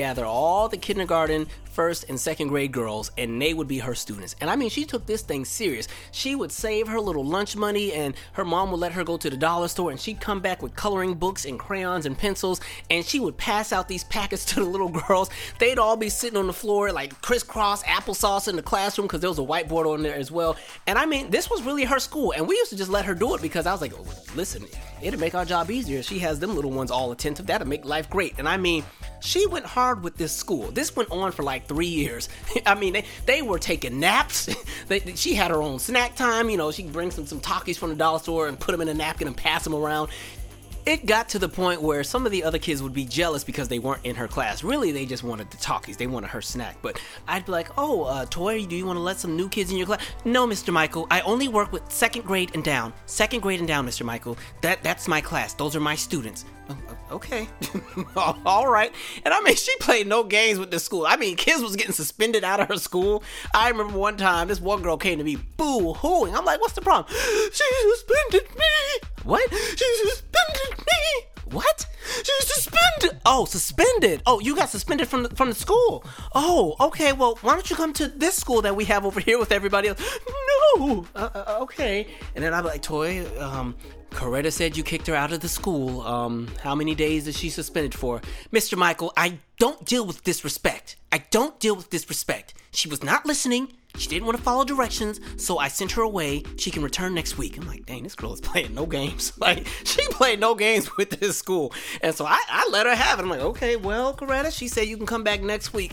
gather all the kindergarten, first and second grade girls, and they would be her students. And I mean, she took this thing serious. She would save her little lunch money, and her mom would let her go to the dollar store, and she'd come back with coloring books and crayons and pencils, and she would pass out these packets to the little girls. They'd all be sitting on the floor like crisscross applesauce in the classroom, because there was a whiteboard on there as well. And I mean, this was really her school, and we used to just let her do it because I was like, oh, listen, it'll make our job easier. She has them little ones all attentive. That'll make life great. And I mean, she went hard with this school. This went on for like 3 years. I mean, they were taking naps. She had her own snack time. You know, she'd bring some Takis from the dollar store and put them in a napkin and pass them around. It got to the point where some of the other kids would be jealous because they weren't in her class. Really, they just wanted the Takis. They wanted her snack. But I'd be like, Toy, do you want to let some new kids in your class? No, Mr. Michael. I only work with second grade and down. Second grade and down, Mr. Michael. That's my class. Those are my students. Okay. All right. And I mean, she played no games with this school. I mean, kids was getting suspended out of her school. I remember one time, this one girl came to me boo-hooing. I'm like, what's the problem? She suspended me. What? She suspended me. What? She's suspended. Oh, suspended. Oh, you got suspended from the school. Oh, okay. Well, why don't you come to this school that we have over here with everybody else? No. Okay. And then I'd be like, Toy, Coretta said you kicked her out of the school. How many days is she suspended for? Mr. Michael, I don't deal with disrespect. She was not listening. She didn't want to follow directions, so I sent her away. She can return next week. I'm like, dang, this girl is playing no games. Like, she played no games with this school. And so I let her have it. I'm like, okay, well, Coretta, she said you can come back next week.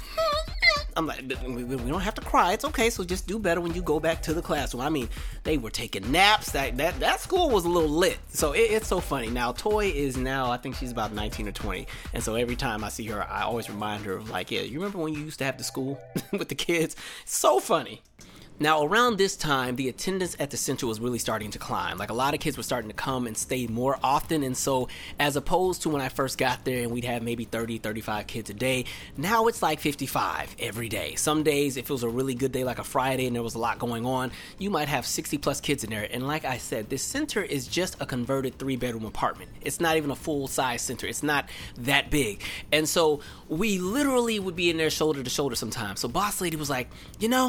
I'm like, we don't have to cry. It's okay. So just do better when you go back to the classroom. I mean, they were taking naps. That school was a little lit. So it's so funny. Now, Toy is now, I think she's about 19 or 20. And so every time I see her, I always remind her of like, yeah, you remember when you used to have the school with the kids? So funny. Now, around this time, the attendance at the center was really starting to climb. Like, a lot of kids were starting to come and stay more often. And so, as opposed to when I first got there and we'd have maybe 30, 35 kids a day, now it's like 55 every day. Some days, if it was a really good day, like a Friday, and there was a lot going on, you might have 60 plus kids in there. And like I said, this center is just a converted 3-bedroom apartment. It's not even a full-size center. It's not that big. And so, we literally would be in there shoulder to shoulder sometimes. So, Boss Lady was like, you know,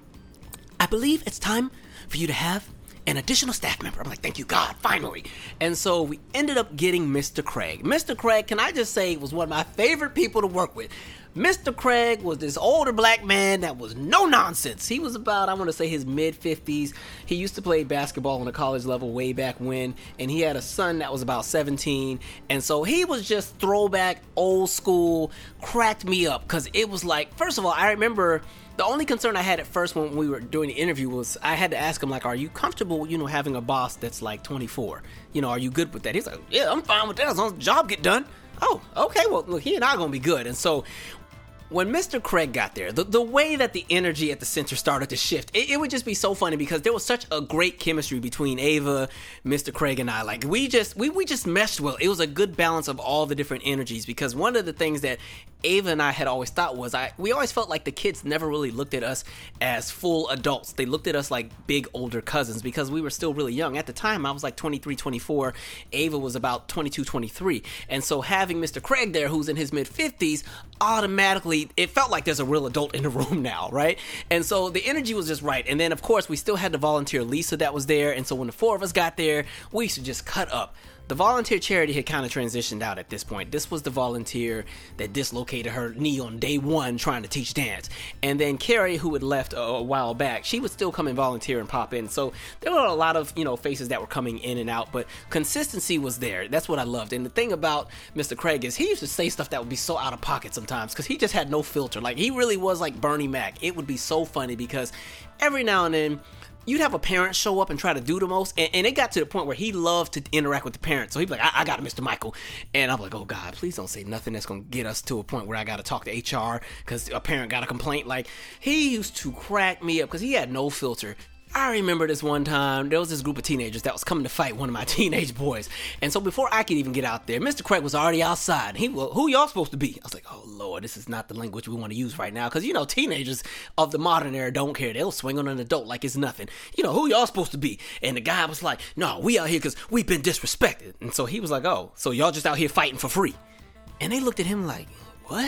I believe it's time for you to have an additional staff member. I'm like, thank you, God, finally. And so we ended up getting Mr. Craig. Mr. Craig, can I just say, was one of my favorite people to work with. Mr. Craig was this older black man that was no nonsense. He was about, I want to say, his mid-50s. He used to play basketball on a college level way back when, and he had a son that was about 17. And so he was just throwback, old school, cracked me up, because it was like, first of all, I remember the only concern I had at first when we were doing the interview was I had to ask him, like, are you comfortable, having a boss that's like 24? Are you good with that? He's like, yeah, I'm fine with that as long as the job get done. Oh, okay, well, look, he and I are going to be good. And so when Mr. Craig got there, the way that the energy at the center started to shift, it would just be so funny because there was such a great chemistry between Ava, Mr. Craig, and I. Like, we just meshed well. It was a good balance of all the different energies, because one of the things that Ava and I had always thought was we always felt like the kids never really looked at us as full adults. They looked at us like big older cousins because we were still really young. At the time, I was like 23, 24. Ava was about 22, 23. And so having Mr. Craig there, who's in his mid-50s, automatically, it felt like there's a real adult in the room now, right? And so the energy was just right. And then, of course, we still had the volunteer Lisa that was there. And so when the four of us got there, we used to just cut up. The volunteer Charity had kind of transitioned out at this point. This was the volunteer that dislocated her knee on day one trying to teach dance. And then Carrie, who had left a while back, she would still come and volunteer and pop in. So there were a lot of, faces that were coming in and out, but consistency was there. That's what I loved. And the thing about Mr. Craig is he used to say stuff that would be so out of pocket sometimes because he just had no filter. Like, he really was like Bernie Mac. It would be so funny because every now and then, you'd have a parent show up and try to do the most, and it got to the point where he loved to interact with the parents. So he'd be like, I got it, Mr. Michael. And I'm like, oh, God, please don't say nothing that's going to get us to a point where I got to talk to HR because a parent got a complaint. Like, he used to crack me up because he had no filter. I remember this one time, there was this group of teenagers that was coming to fight one of my teenage boys. And so before I could even get out there, Mr. Craig was already outside. Who y'all supposed to be? I was like, oh, Lord, this is not the language we want to use right now. Because, teenagers of the modern era don't care. They'll swing on an adult like it's nothing. Who y'all supposed to be? And the guy was like, no, we out here because we've been disrespected. And so he was like, oh, so y'all just out here fighting for free. And they looked at him like, what?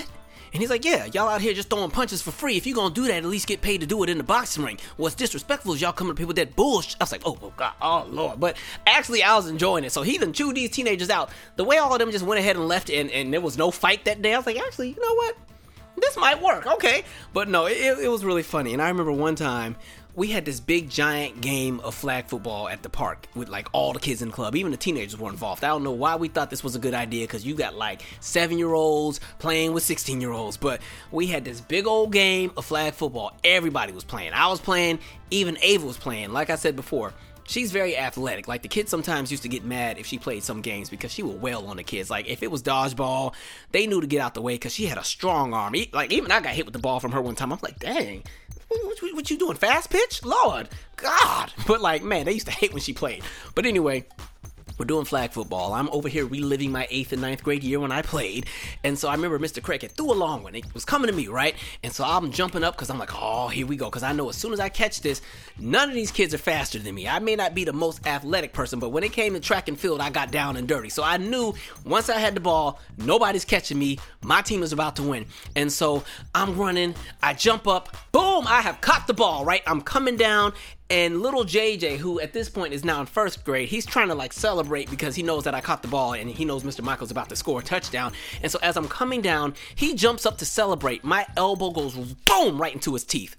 And he's like, yeah, y'all out here just throwing punches for free. If you're going to do that, at least get paid to do it in the boxing ring. What's disrespectful is y'all coming to people with that bullshit. I was like, oh God, oh Lord. But actually, I was enjoying it. So he done chewed these teenagers out. The way all of them just went ahead and left and there was no fight that day, I was like, actually, you know what? This might work, okay. But no, it was really funny. And I remember one time, we had this big giant game of flag football at the park with like all the kids in the club. Even the teenagers were involved. I don't know why we thought this was a good idea, because you got like 7-year-olds playing with 16-year-olds. But we had this big old game of flag football. Everybody was playing. I was playing. Even Ava was playing. Like I said before, she's very athletic. Like, the kids sometimes used to get mad if she played some games because she would wail on the kids. Like, if it was dodgeball, they knew to get out the way because she had a strong arm. Like, even I got hit with the ball from her one time. I'm like, dang. What you doing? Fast pitch? Lord, God. But like, man, they used to hate when she played. But anyway, we're doing flag football. I'm over here reliving my 8th and 9th grade year when I played. And so I remember Mr. Cricket threw a long one. It was coming to me, right? And so I'm jumping up because I'm like, oh, here we go. Because I know as soon as I catch this, none of these kids are faster than me. I may not be the most athletic person, but when it came to track and field, I got down and dirty. So I knew once I had the ball, nobody's catching me. My team is about to win. And so I'm running. I jump up. Boom! I have caught the ball, right? I'm coming down. And little JJ, who at this point is now in 1st grade, he's trying to like celebrate because he knows that I caught the ball and he knows Mr. Michael's about to score a touchdown. And so as I'm coming down, he jumps up to celebrate. My elbow goes boom right into his teeth.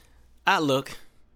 I look,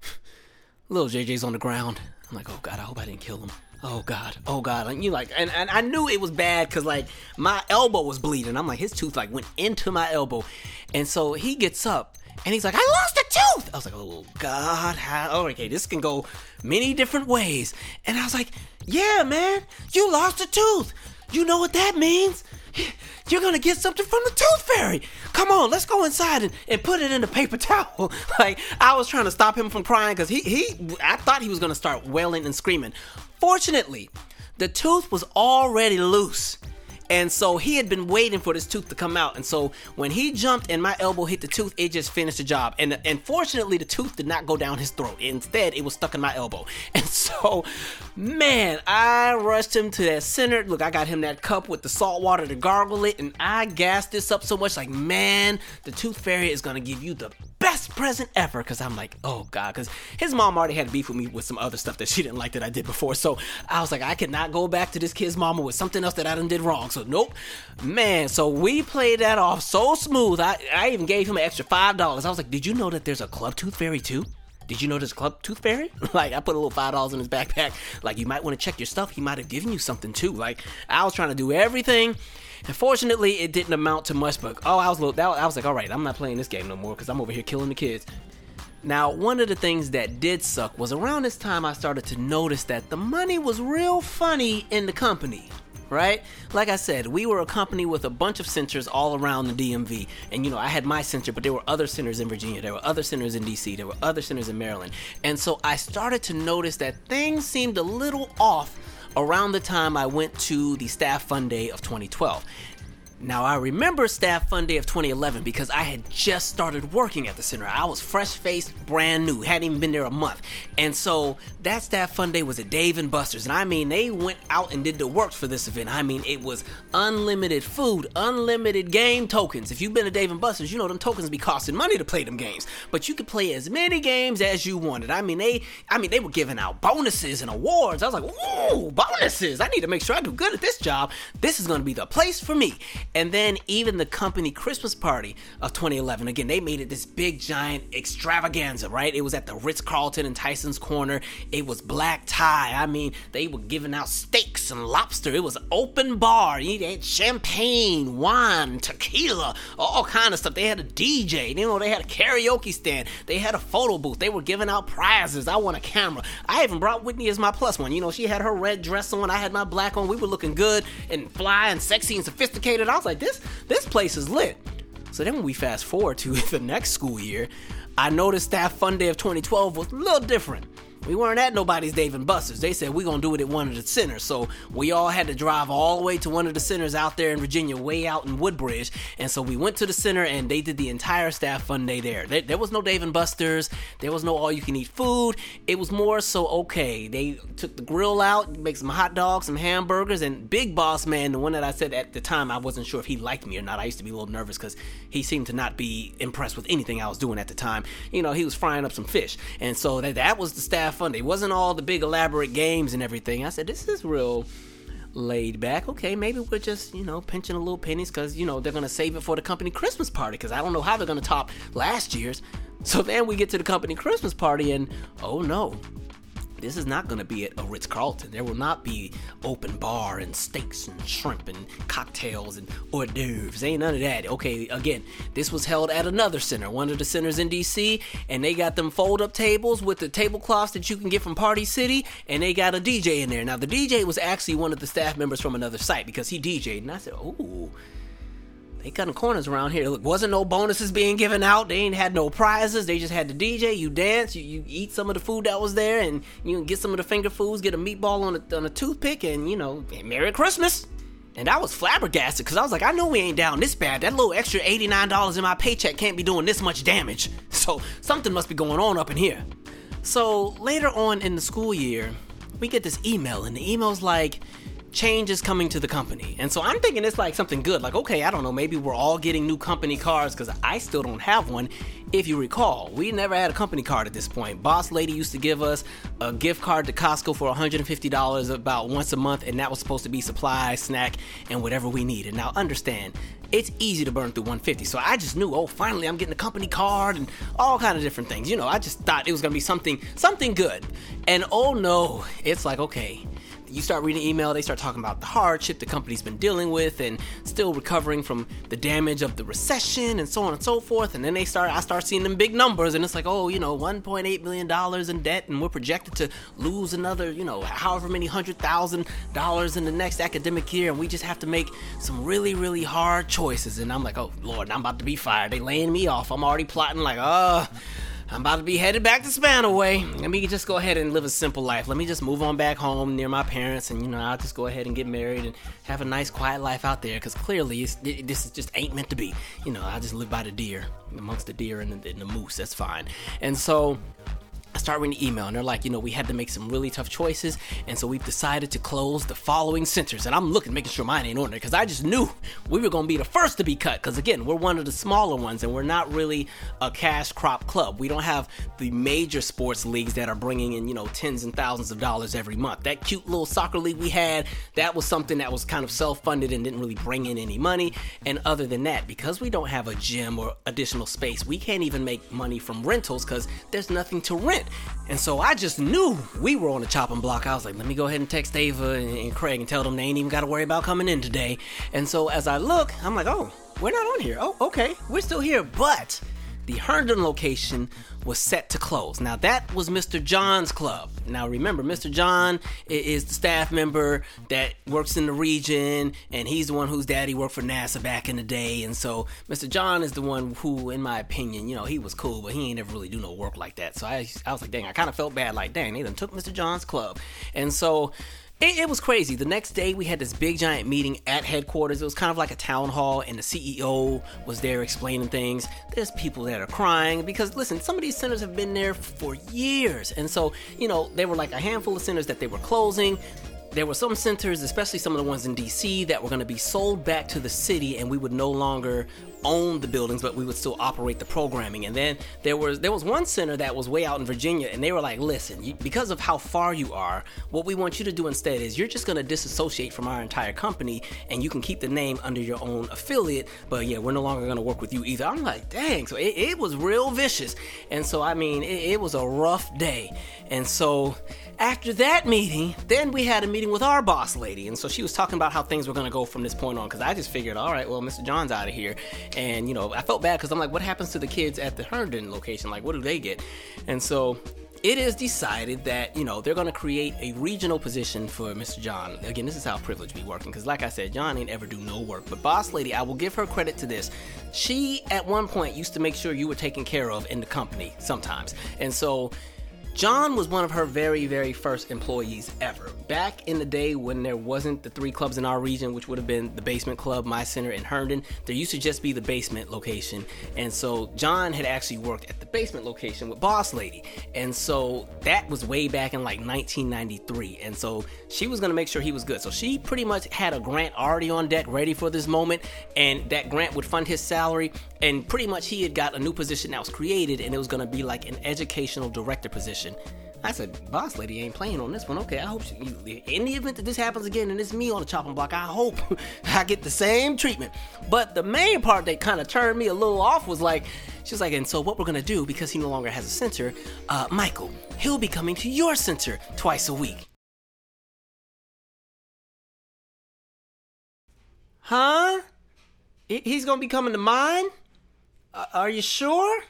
little JJ's on the ground. I'm like, oh God, I hope I didn't kill him. Oh God. And you like, and I knew it was bad because like my elbow was bleeding. I'm like, his tooth like went into my elbow. And so he gets up. And he's like, I lost a tooth. I was like, oh, God. Okay, this can go many different ways. And I was like, yeah, man, you lost a tooth. You know what that means? You're going to get something from the tooth fairy. Come on, let's go inside and put it in a paper towel. Like, I was trying to stop him from crying because I thought he was going to start wailing and screaming. Fortunately, the tooth was already loose. And so he had been waiting for this tooth to come out. And so when he jumped and my elbow hit the tooth, it just finished the job. And fortunately, the tooth did not go down his throat. Instead, it was stuck in my elbow. And so, man, I rushed him to that center. Look, I got him that cup with the salt water to gargle it. And I gassed this up so much. Like, man, the tooth fairy is going to give you the best present ever. Because I'm like, oh, God. Because his mom already had beef with me with some other stuff that she didn't like that I did before. So I was like, I cannot go back to this kid's mama with something else that I done did wrong. So nope, man. So we played that off so smooth. I even gave him an extra $5. I was like, did you know that there's a club tooth fairy too? Did you know there's a club tooth fairy? Like, I put a little $5 in his backpack. Like, you might want to check your stuff. He might have given you something too. Like, I was trying to do everything. And fortunately, it didn't amount to much. But I was like, all right, I'm not playing this game no more because I'm over here killing the kids. Now, one of the things that did suck was around this time I started to notice that the money was real funny in the company. Right? Like I said, we were a company with a bunch of centers all around the DMV. And, you know, I had my center, but there were other centers in Virginia. There were other centers in DC. There were other centers in Maryland. And so I started to notice that things seemed a little off around the time I went to the Staff Fun Day of 2012. Now, I remember Staff Fun Day of 2011 because I had just started working at the center. I was fresh-faced, brand new, hadn't even been there a month. And so that Staff Fun Day was at Dave & Buster's. And I mean, they went out and did the works for this event. I mean, it was unlimited food, unlimited game tokens. If you've been to Dave & Buster's, you know them tokens be costing money to play them games. But you could play as many games as you wanted. I mean, they were giving out bonuses and awards. I was like, ooh, bonuses. I need to make sure I do good at this job. This is going to be the place for me. And then even the company Christmas party of 2011, again, they made it this big, giant extravaganza, right? It was at the Ritz-Carlton in Tyson's Corner. It was black tie. I mean, they were giving out steaks and lobster. It was open bar. You had champagne, wine, tequila, all kind of stuff. They had a DJ. You know, they had a karaoke stand. They had a photo booth. They were giving out prizes. I won a camera. I even brought Whitney as my plus one. You know, she had her red dress on. I had my black on. We were looking good and fly and sexy and sophisticated. I was like, this place is lit. So then when we fast forward to the next school year, I noticed Staff Fun Day of 2012 was a little different. We weren't at nobody's Dave & Buster's. They said we're going to do it at one of the centers. So we all had to drive all the way to one of the centers out there in Virginia, way out in Woodbridge. And so we went to the center and they did the entire staff fun day there. There was no Dave & Buster's. There was no all-you-can-eat food. It was more so, okay, they took the grill out, make some hot dogs, some hamburgers, and Big Boss Man, the one that I said at the time, I wasn't sure if he liked me or not. I used to be a little nervous because he seemed to not be impressed with anything I was doing at the time. You know, he was frying up some fish. And so that was the staff fun day. It wasn't all the big elaborate games and everything. I said, this is real laid back. Okay, maybe we're just, pinching a little pennies because, they're going to save it for the company Christmas party because I don't know how they're going to top last year's. So then we get to the company Christmas party and, oh no, this is not going to be at a Ritz-Carlton. There will not be open bar and steaks and shrimp and cocktails and hors d'oeuvres. Ain't none of that. Okay, again, this was held at another center, one of the centers in D.C., and they got them fold-up tables with the tablecloths that you can get from Party City, and they got a DJ in there. Now, the DJ was actually one of the staff members from another site because he DJ'd, and I said, ooh, they cutting corners around here. Look, wasn't no bonuses being given out. They ain't had no prizes. They just had the DJ. You dance. You eat some of the food that was there, and you can get some of the finger foods. Get a meatball on a toothpick, and Merry Christmas. And I was flabbergasted because I was like, I know we ain't down this bad. That little extra $89 in my paycheck can't be doing this much damage. So something must be going on up in here. So later on in the school year, we get this email, and the email's like, change is coming to the company. And so I'm thinking it's like something good. Like, okay, I don't know, maybe we're all getting new company cards because I still don't have one. If you recall, we never had a company card at this point. Boss Lady used to give us a gift card to Costco for $150 about once a month, and that was supposed to be supply, snack, and whatever we needed. Now, understand, it's easy to burn through $150. So I just knew, finally I'm getting a company card and all kind of different things. I just thought it was going to be something good. And oh no, it's like, okay, you start reading email, they start talking about the hardship the company's been dealing with and still recovering from the damage of the recession and so on and so forth. And then I start seeing them big numbers, and it's like, $1.8 million in debt, and we're projected to lose another, however many $100,000 in the next academic year, and we just have to make some really, really hard choices. And I'm like, oh Lord, I'm about to be fired. They laying me off. I'm already plotting like, I'm about to be headed back to Spanaway. Let me just go ahead and live a simple life. Let me just move on back home near my parents, and I'll just go ahead and get married and have a nice quiet life out there, because clearly this just ain't meant to be. I just live by the deer, amongst the deer and the moose. That's fine. And so I start reading the email, and they're like, we had to make some really tough choices, and so we've decided to close the following centers. And I'm making sure mine ain't on there, because I just knew we were going to be the first to be cut, because again, we're one of the smaller ones, and we're not really a cash crop club. We don't have the major sports leagues that are bringing in, tens and thousands of dollars every month. That cute little soccer league we had, that was something that was kind of self-funded and didn't really bring in any money. And other than that, because we don't have a gym or additional space, we can't even make money from rentals because there's nothing to rent. And so I just knew we were on the chopping block. I was like, let me go ahead and text Ava and Craig and tell them they ain't even got to worry about coming in today. And so as I look, I'm like, we're not on here. Oh, okay, we're still here. But the Herndon location was set to close. Now, that was Mr. John's club. Now, remember, Mr. John is the staff member that works in the region, and he's the one whose daddy worked for NASA back in the day. And so Mr. John is the one who, in my opinion, he was cool, but he ain't ever really do no work like that. So I was like, dang, I kind of felt bad, like, dang, they done took Mr. John's club. And so it was crazy. The next day, we had this big giant meeting at headquarters. It was kind of like a town hall, and the CEO was there explaining things. There's people that are crying because, listen, some of these centers have been there for years. And so, there were like a handful of centers that they were closing. There were some centers, especially some of the ones in D.C., that were going to be sold back to the city, and we would no longer own the buildings, but we would still operate the programming. And then there was one center that was way out in Virginia, and they were like, listen, because of how far you are, what we want you to do instead is you're just going to disassociate from our entire company, and you can keep the name under your own affiliate, but yeah, we're no longer going to work with you either. I'm like, dang, so it was real vicious. And so, it was a rough day. And so after that meeting, then we had a meeting with our boss lady, and so she was talking about how things were going to go from this point on, because I just figured, all right, well, Mr. John's out of here. And, I felt bad because I'm like, what happens to the kids at the Herndon location? Like, what do they get? And so it is decided that, they're going to create a regional position for Mr. John. Again, this is how privilege be working, because like I said, John ain't ever do no work. But boss lady, I will give her credit to this. She, at one point, used to make sure you were taken care of in the company sometimes. And so John was one of her very, very first employees ever. Back in the day when there wasn't the 3 clubs in our region, which would have been the Basement Club, My Center, and Herndon, there used to just be the basement location. And so John had actually worked at the basement location with Boss Lady. And so that was way back in like 1993. And so she was going to make sure he was good. So she pretty much had a grant already on deck, ready for this moment. And that grant would fund his salary. And pretty much he had got a new position that was created, and it was going to be like an educational director position. I said, Boss Lady ain't playing on this one. Okay, I hope in the event that this happens again and it's me on the chopping block, I hope I get the same treatment. But the main part that kind of turned me a little off was like, she was like, and so what we're going to do, because he no longer has a center, Michael, he'll be coming to your center twice a week. Huh? He's going to be coming to mine? Are you sure?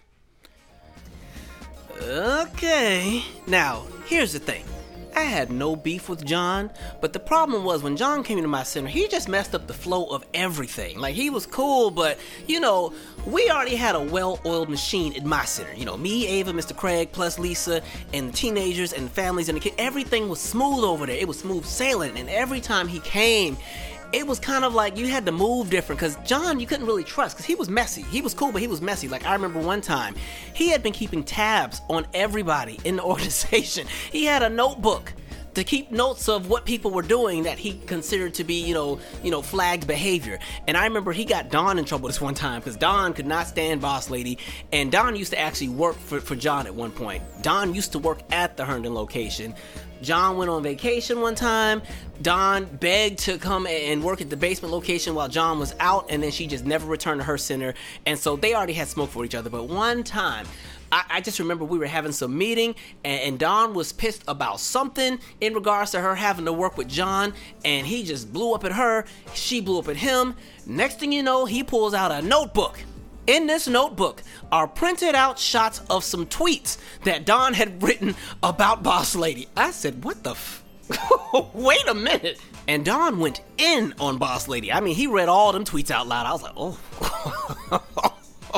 Okay. Now, here's the thing. I had no beef with John, but the problem was when John came into my center, he just messed up the flow of everything. Like, he was cool, but, we already had a well-oiled machine in my center. Me, Ava, Mr. Craig, plus Lisa, and the teenagers and the families and the kids. Everything was smooth over there. It was smooth sailing, and every time he came, it was kind of like you had to move different, because John, you couldn't really trust, because he was messy. He was cool, but he was messy. Like, I remember one time, he had been keeping tabs on everybody in the organization. He had a notebook to keep notes of what people were doing that he considered to be, flagged behavior. And I remember he got Dawn in trouble this one time, because Dawn could not stand Boss Lady, and Dawn used to actually work for John at one point. Dawn used to work at the Herndon location. John went on vacation one time. Dawn begged to come and work at the basement location while John was out, and then she just never returned to her center. And so they already had smoke for each other. But one time, I just remember we were having some meeting, and Dawn was pissed about something in regards to her having to work with John, and he just blew up at her. She blew up at him. Next thing you know, he pulls out a notebook. In this notebook are printed out shots of some tweets that Dawn had written about Boss Lady. I said, what the wait a minute. And Dawn went in on Boss Lady. I mean, he read all them tweets out loud. I was like,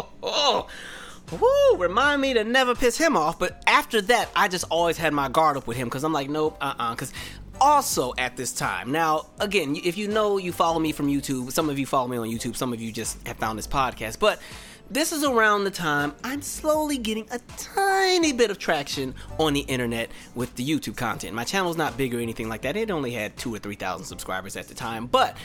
woo, remind me to never piss him off. But after that, I just always had my guard up with him, because I'm like, nope, because also at this time, now, again, if you follow me from YouTube, some of you follow me on YouTube, some of you just have found this podcast, but this is around the time I'm slowly getting a tiny bit of traction on the internet with the YouTube content. My channel's not big or anything like that. It only had 2,000 or 3,000 subscribers at the time. But,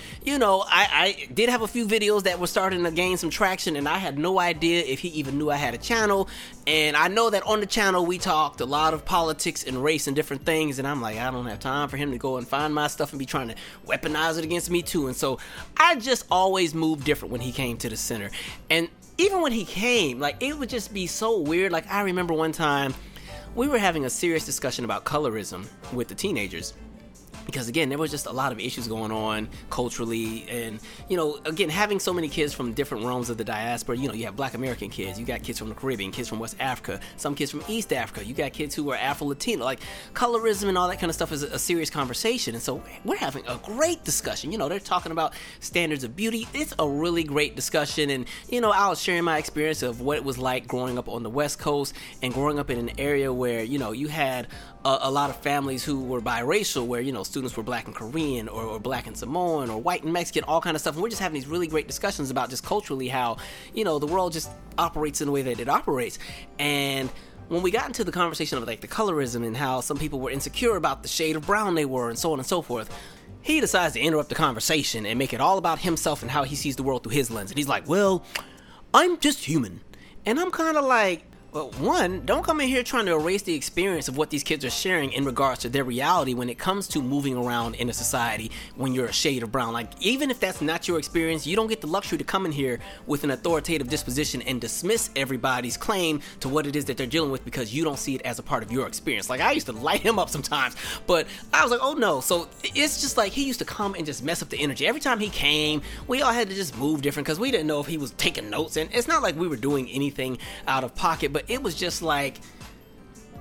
I did have a few videos that were starting to gain some traction, and I had no idea if he even knew I had a channel. And I know that on the channel we talked a lot of politics and race and different things, and I'm like, I don't have time for him to go and find my stuff and be trying to weaponize it against me too. And so I just always moved different when he came to the center. And even when he came, like, it would just be so weird. Like, I remember one time we were having a serious discussion about colorism with the teenagers, because again, there was just a lot of issues going on culturally, and again, having so many kids from different realms of the diaspora. You have Black American kids, you got kids from the Caribbean, kids from West Africa, some kids from East Africa, you got kids who are Afro-Latino. Like, colorism and all that kind of stuff is a serious conversation, and so we're having a great discussion. They're talking about standards of beauty. It's a really great discussion, and I was sharing my experience of what it was like growing up on the West Coast and growing up in an area where you had a lot of families who were biracial, where students were Black and Korean, or Black and Samoan, or white and Mexican, all kind of stuff. And we're just having these really great discussions about just culturally how the world just operates in the way that it operates. And when we got into the conversation of like the colorism and how some people were insecure about the shade of brown they were, and so on and so forth, he decides to interrupt the conversation and make it all about himself and how he sees the world through his lens. And he's like, well, I'm just human. And I'm kind of like, well, one, don't come in here trying to erase the experience of what these kids are sharing in regards to their reality when it comes to moving around in a society when you're a shade of brown. Like, even if that's not your experience, you don't get the luxury to come in here with an authoritative disposition and dismiss everybody's claim to what it is that they're dealing with because you don't see it as a part of your experience. Like, I used to light him up sometimes, but I was like, oh no. So it's just like he used to come and just mess up the energy. Every time he came, we all had to just move different because we didn't know if he was taking notes. And it's not like we were doing anything out of pocket, but it was just like,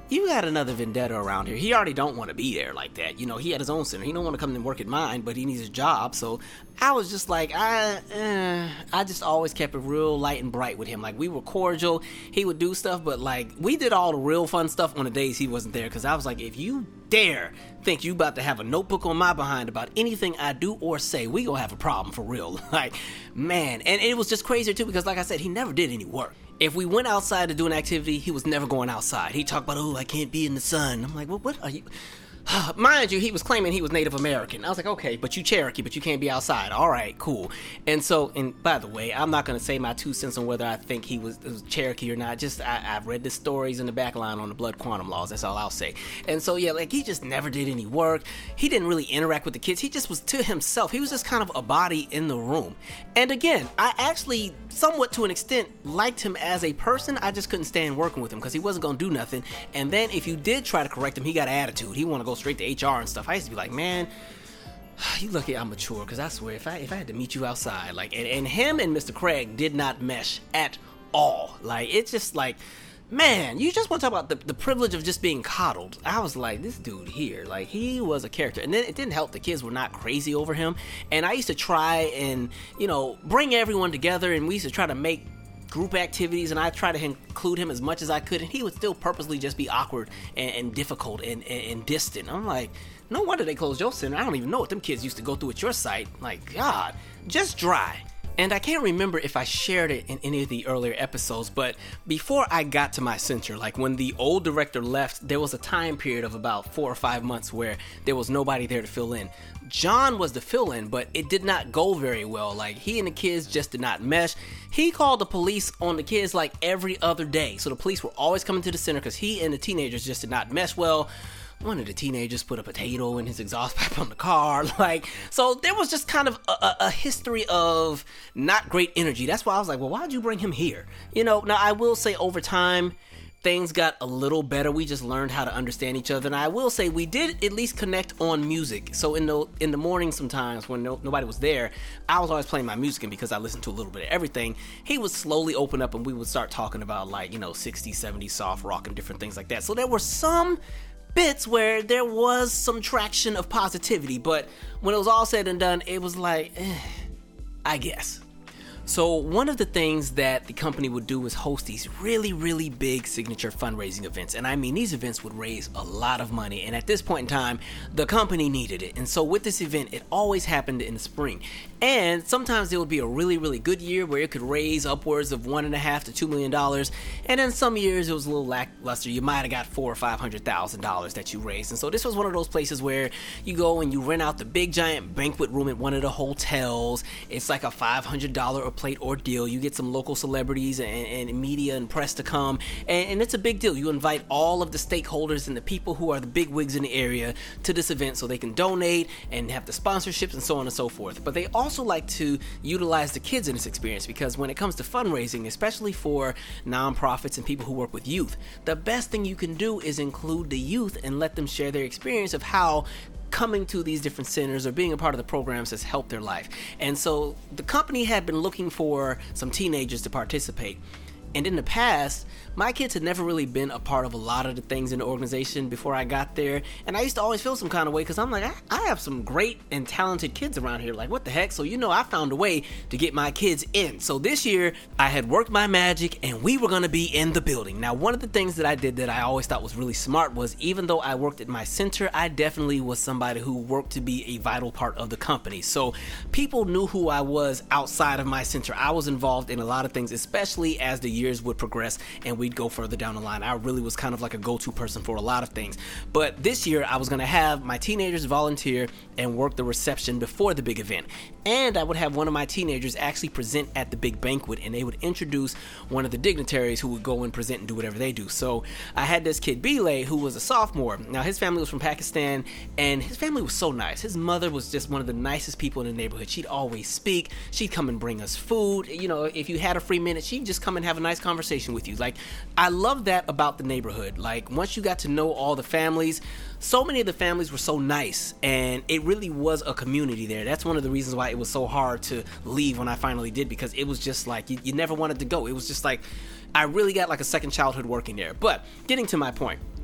you got another vendetta around here. He already don't want to be there like that. He had his own center. He don't want to come and work at mine, but he needs a job. So I was just like, I just always kept it real light and bright with him. Like, we were cordial. He would do stuff, but like, we did all the real fun stuff on the days he wasn't there. Because I was like, if you dare think you about to have a notebook on my behind about anything I do or say, we gonna have a problem for real. Like, man. And it was just crazier too, because like I said, he never did any work. If we went outside to do an activity, he was never going outside. He talked about, oh, I can't be in the sun. I'm like, well, what are you... Mind you, he was claiming he was Native American. I was like, okay, but you Cherokee, but you can't be outside. All right, cool. And by the way, I'm not going to say my 2 cents on whether I think he was Cherokee or not. Just, I've read the stories in the back line on the blood quantum laws. That's all I'll say. And so, yeah, like, he just never did any work. He didn't really interact with the kids. He just was to himself. He was just kind of a body in the room. And again, I actually, somewhat to an extent, liked him as a person. I just couldn't stand working with him because he wasn't going to do nothing. And then if you did try to correct him, he got an attitude. He want to go straight to HR and stuff. I used to be like, man, you lucky I'm mature, because I swear, if I had to meet you outside, like, and him and Mr. Craig did not mesh at all. Like, it's just like, man, you just want to talk about the privilege of just being coddled. I was like, this dude here, like, he was a character. And then it didn't help the kids were not crazy over him. And I used to try and, bring everyone together, and we used to try to make group activities, and I try to include him as much as I could, and he would still purposely just be awkward and difficult and distant. I'm like, no wonder they closed your center. I don't even know what them kids used to go through at your site. Like, God, just dry. And I can't remember if I shared it in any of the earlier episodes, but before I got to my center, like when the old director left, there was a time period of about 4 or 5 months where there was nobody there to fill in. John was the fill-in, but it did not go very well. Like, he and the kids just did not mesh. He called the police on the kids like every other day. So the police were always coming to the center because he and the teenagers just did not mesh well. One of the teenagers put a potato in his exhaust pipe on the car. So there was just kind of a history of not great energy. That's why I was like, well, why'd you bring him here? Now I will say over time, things got a little better. We just learned how to understand each other. And I will say we did at least connect on music. So in the morning sometimes when nobody was there, I was always playing my music, and because I listened to a little bit of everything, he would slowly open up and we would start talking about 60s, 70s soft rock and different things like that. So there were some bits where there was some traction of positivity, but when it was all said and done, it was like, I guess. So one of the things that the company would do is host these really, really big signature fundraising events. And I mean, these events would raise a lot of money. And at this point in time, the company needed it. And so with this event, it always happened in the spring. And sometimes there would be a really, really good year where it could raise upwards of $1.5 to $2 million. And then some years it was a little lackluster. You might have got $400,000 or $500,000 that you raised. And so this was one of those places where you go and you rent out the big giant banquet room at one of the hotels. It's like a $500 a plate ordeal. You get some local celebrities and media and press to come. And it's a big deal. You invite all of the stakeholders and the people who are the big wigs in the area to this event so they can donate and have the sponsorships and so on and so forth. But they also like to utilize the kids in this experience, because when it comes to fundraising, especially for nonprofits and people who work with youth, the best thing you can do is include the youth and let them share their experience of how coming to these different centers or being a part of the programs has helped their life. And so the company had been looking for some teenagers to participate. And in the past, my kids had never really been a part of a lot of the things in the organization before I got there. And I used to always feel some kind of way because I'm like, I have some great and talented kids around here. Like, what the heck? So, I found a way to get my kids in. So this year, I had worked my magic and we were going to be in the building. Now, one of the things that I did that I always thought was really smart was, even though I worked at my center, I definitely was somebody who worked to be a vital part of the company. So people knew who I was outside of my center. I was involved in a lot of things, especially as the years would progress and we'd go further down the line. I really was kind of like a go-to person for a lot of things. But this year I was going to have my teenagers volunteer and work the reception before the big event. And I would have one of my teenagers actually present at the big banquet, and they would introduce one of the dignitaries who would go and present and do whatever they do. So I had this kid, Belay, who was a sophomore. Now, his family was from Pakistan, and his family was so nice. His mother was just one of the nicest people in the neighborhood. She'd always speak. She'd come and bring us food. If you had a free minute, she'd just come and have a nice conversation with you. Like, I love that about the neighborhood. Like, once you got to know all the families, so many of the families were so nice, and it really was a community there. That's one of the reasons why it was so hard to leave when I finally did, because it was just like, you never wanted to go. It was just like, I really got like a second childhood working there. But getting to my point,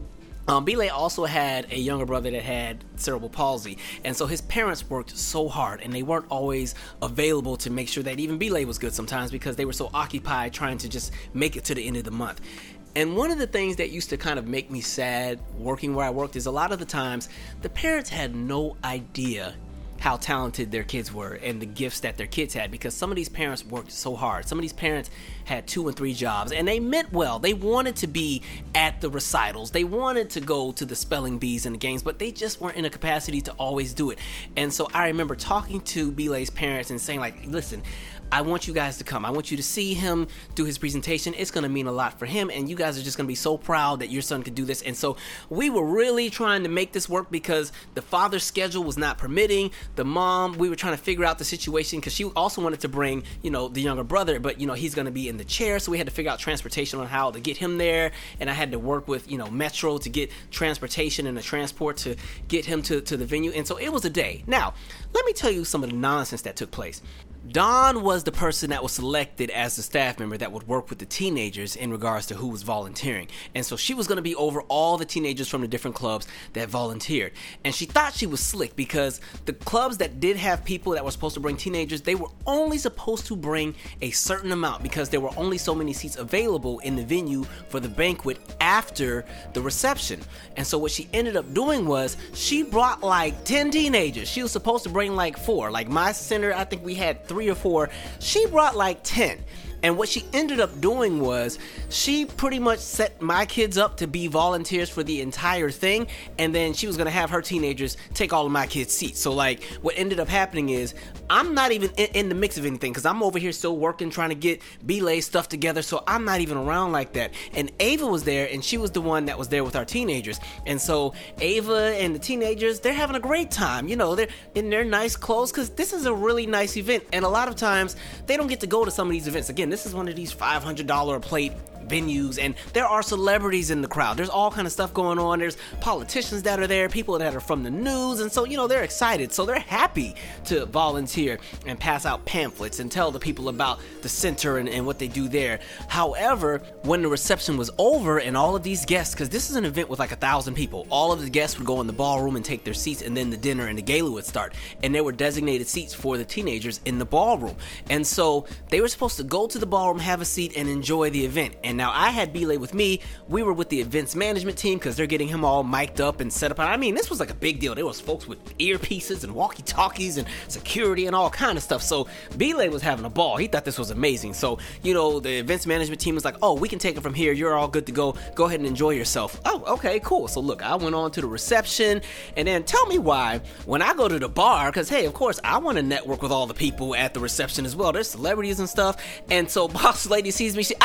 Belay also had a younger brother that had cerebral palsy, and so his parents worked so hard, and they weren't always available to make sure that even Belay was good sometimes because they were so occupied trying to just make it to the end of the month. And one of the things that used to kind of make me sad working where I worked is a lot of the times the parents had no idea how talented their kids were and the gifts that their kids had, because some of these parents worked so hard. Some of these parents had 2 and 3 jobs, and they meant well. They wanted to be at the recitals. They wanted to go to the spelling bees and the games, but they just weren't in a capacity to always do it. And so I remember talking to Belay's parents and saying, like, listen, I want you guys to come. I want you to see him do his presentation. It's going to mean a lot for him, and you guys are just going to be so proud that your son could do this. And so we were really trying to make this work because the father's schedule was not permitting. The mom, we were trying to figure out the situation because she also wanted to bring, the younger brother, but, he's going to be in the chair, so we had to figure out transportation on how to get him there, and I had to work with, Metro to get transportation and the transport to get him to the venue, and so it was a day. Now, let me tell you some of the nonsense that took place. Dawn was the person that was selected as the staff member that would work with the teenagers in regards to who was volunteering. And so she was going to be over all the teenagers from the different clubs that volunteered. And she thought she was slick because the clubs that did have people that were supposed to bring teenagers, they were only supposed to bring a certain amount because there were only so many seats available in the venue for the banquet after the reception. And so what she ended up doing was she brought like 10 teenagers. She was supposed to bring like 4. Like my center, I think we had 3 or 4. She brought like 10. And what she ended up doing was she pretty much set my kids up to be volunteers for the entire thing, and then she was going to have her teenagers take all of my kids' seats. So like what ended up happening is I'm not even in the mix of anything because I'm over here still working trying to get Belay stuff together, so I'm not even around like that. And Ava was there, and she was the one that was there with our teenagers. And so Ava and the teenagers, they're having a great time. They're in their nice clothes because this is a really nice event, and a lot of times they don't get to go to some of these events. Again, this is one of these $500 a plate venues, and there are celebrities in the crowd. There's all kind of stuff going on. There's politicians that are there, people that are from the news, and so they're excited, so they're happy to volunteer and pass out pamphlets and tell the people about the center and what they do there. However, when the reception was over and all of these guests, because this is an event with like 1,000 people, all of the guests would go in the ballroom and take their seats, and then the dinner and the gala would start, and there were designated seats for the teenagers in the ballroom. And so they were supposed to go to the ballroom, have a seat, and enjoy the event. And now I had Belay with me. We were with the events management team because they're getting him all mic'd up and set up. I mean, this was like a big deal. There was folks with earpieces and walkie-talkies and security and all kind of stuff. So Belay was having a ball. He thought this was amazing. So, the events management team was like, oh, we can take it from here. You're all good to go. Go ahead and enjoy yourself. Oh, okay, cool. So look, I went on to the reception, and then tell me why when I go to the bar, because hey, of course, I want to network with all the people at the reception as well. There's celebrities and stuff. And so boss lady sees me. She,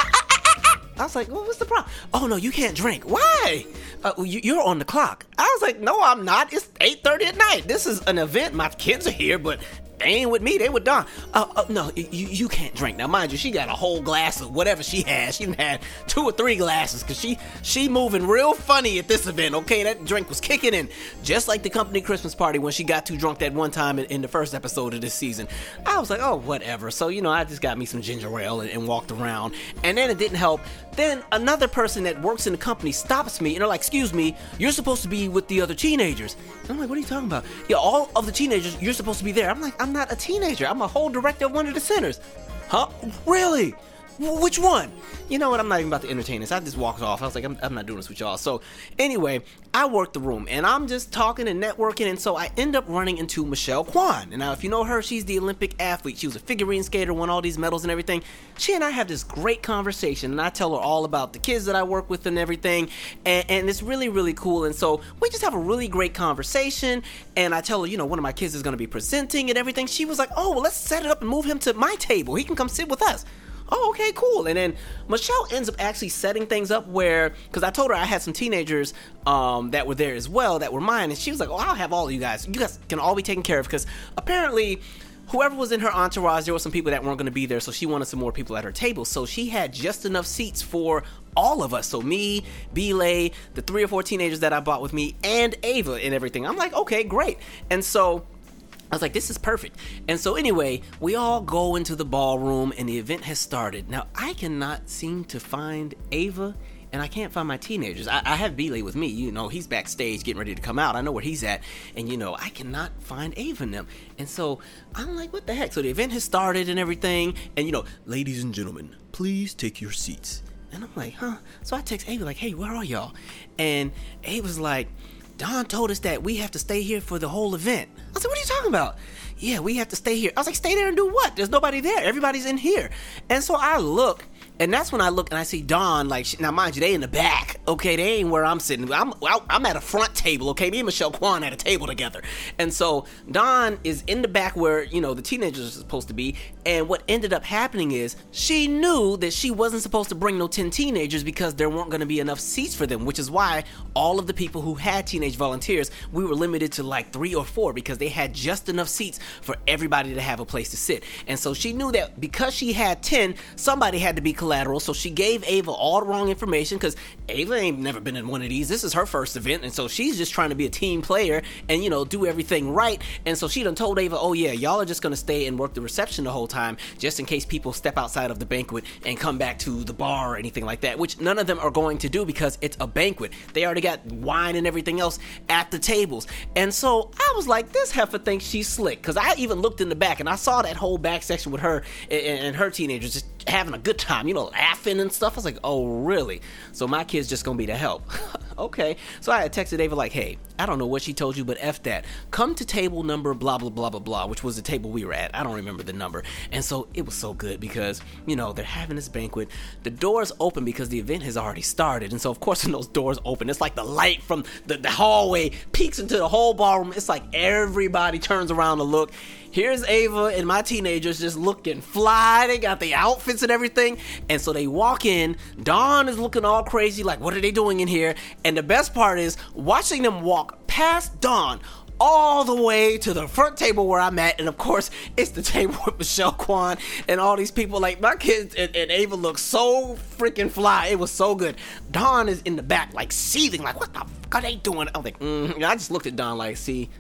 I was like, well, what's the problem? Oh, no, you can't drink. Why? You're on the clock. I was like, no, I'm not. It's 8:30 at night. This is an event. My kids are here, but they ain't with me. They with Dawn. No, you can't drink. Now, mind you, she got a whole glass of whatever she has. She had 2 or 3 glasses because she moving real funny at this event, okay? That drink was kicking in. Just like the company Christmas party when she got too drunk that one time in the first episode of this season. I was like, oh, whatever. So, I just got me some ginger ale and walked around. And then it didn't help. Then another person that works in the company stops me and they're like, excuse me, you're supposed to be with the other teenagers. And I'm like, what are you talking about? Yeah, all of the teenagers, you're supposed to be there. I'm like, I'm not a teenager. I'm a whole director of one of the centers. Huh? Really? Which one? You know what? I'm not even about to entertain this. I just walked off. I was like, I'm not doing this with y'all. So anyway, I work the room and I'm just talking and networking. And so I end up running into Michelle Kwan. And now if you know her, she's the Olympic athlete. She was a figurine skater, won all these medals and everything. She and I have this great conversation and I tell her all about the kids that I work with and everything. And it's really, really cool. And so we just have a really great conversation. And I tell her, one of my kids is going to be presenting and everything. She was like, oh, well, let's set it up and move him to my table. He can come sit with us. Oh, okay, cool. And then Michelle ends up actually setting things up where, because I told her I had some teenagers that were there as well that were mine, and she was like, oh, I'll have all of you guys. You guys can all be taken care of, because apparently whoever was in her entourage, there were some people that weren't going to be there, so she wanted some more people at her table. So she had just enough seats for all of us. So me, Belay, the 3 or 4 teenagers that I brought with me, and Ava and everything. I'm like, okay, great. And so I was like, this is perfect. And so anyway, we all go into the ballroom and the event has started. Now, I cannot seem to find Ava and I can't find my teenagers. I have Belay with me. You know, he's backstage getting ready to come out. I know where he's at, and you know, I cannot find Ava and them. And so I'm like, what the heck? So the event has started and everything, and you know, ladies and gentlemen, please take your seats. And I'm like, huh? So I text Ava like, hey, where are y'all? And Ava's like, Don told us that we have to stay here for the whole event. I said, what are you talking about? Yeah, we have to stay here. I was like, stay there and do what? There's nobody there. Everybody's in here. And so I look, and that's when I look and I see Dawn, like, now mind you, they in the back, okay? They ain't where I'm sitting. I'm at a front table, okay? Me and Michelle Kwan at a table together. And so Dawn is in the back where, you know, the teenagers are supposed to be. And what ended up happening is she knew that she wasn't supposed to bring no 10 teenagers because there weren't going to be enough seats for them, which is why all of the people who had teenage volunteers, we were limited to like 3 or 4 because they had just enough seats for everybody to have a place to sit. And so she knew that because she had 10, somebody had to be collateral. So she gave Ava all the wrong information because Ava ain't never been in one of these. This is her first event. And so she's just trying to be a team player and, you know, do everything right. And so she done told Ava, oh yeah, y'all are just going to stay and work the reception the whole time just in case people step outside of the banquet and come back to the bar or anything like that, which none of them are going to do because it's a banquet. They already got wine and everything else at the tables. And so I was like, this heifer thinks she's slick, because I even looked in the back and I saw that whole back section with her and her teenagers just having a good time, you know, laughing and stuff. I was like, oh, really? So my kid's just gonna be the help. Okay. So I had texted Ava like, hey, I don't know what she told you, but F that. Come to table number blah, blah, blah, blah, blah, which was the table we were at. I don't remember the number. And so it was so good because, you know, they're having this banquet. The doors open because the event has already started. And so, of course, when those doors open, it's like the light from the hallway peeks into the whole ballroom. It's like everybody turns around to look. Here's Ava and my teenagers just looking fly. They got the outfits and everything. And so they walk in. Dawn is looking all crazy, like, what are they doing in here? And the best part is watching them walk past Dawn all the way to the front table where I'm at. And of course, it's the table with Michelle Kwan and all these people. Like, my kids and Ava look so freaking fly. It was so good. Dawn is in the back, like, seething, like, what the fuck are they doing? I was like, I just looked at Dawn like, see,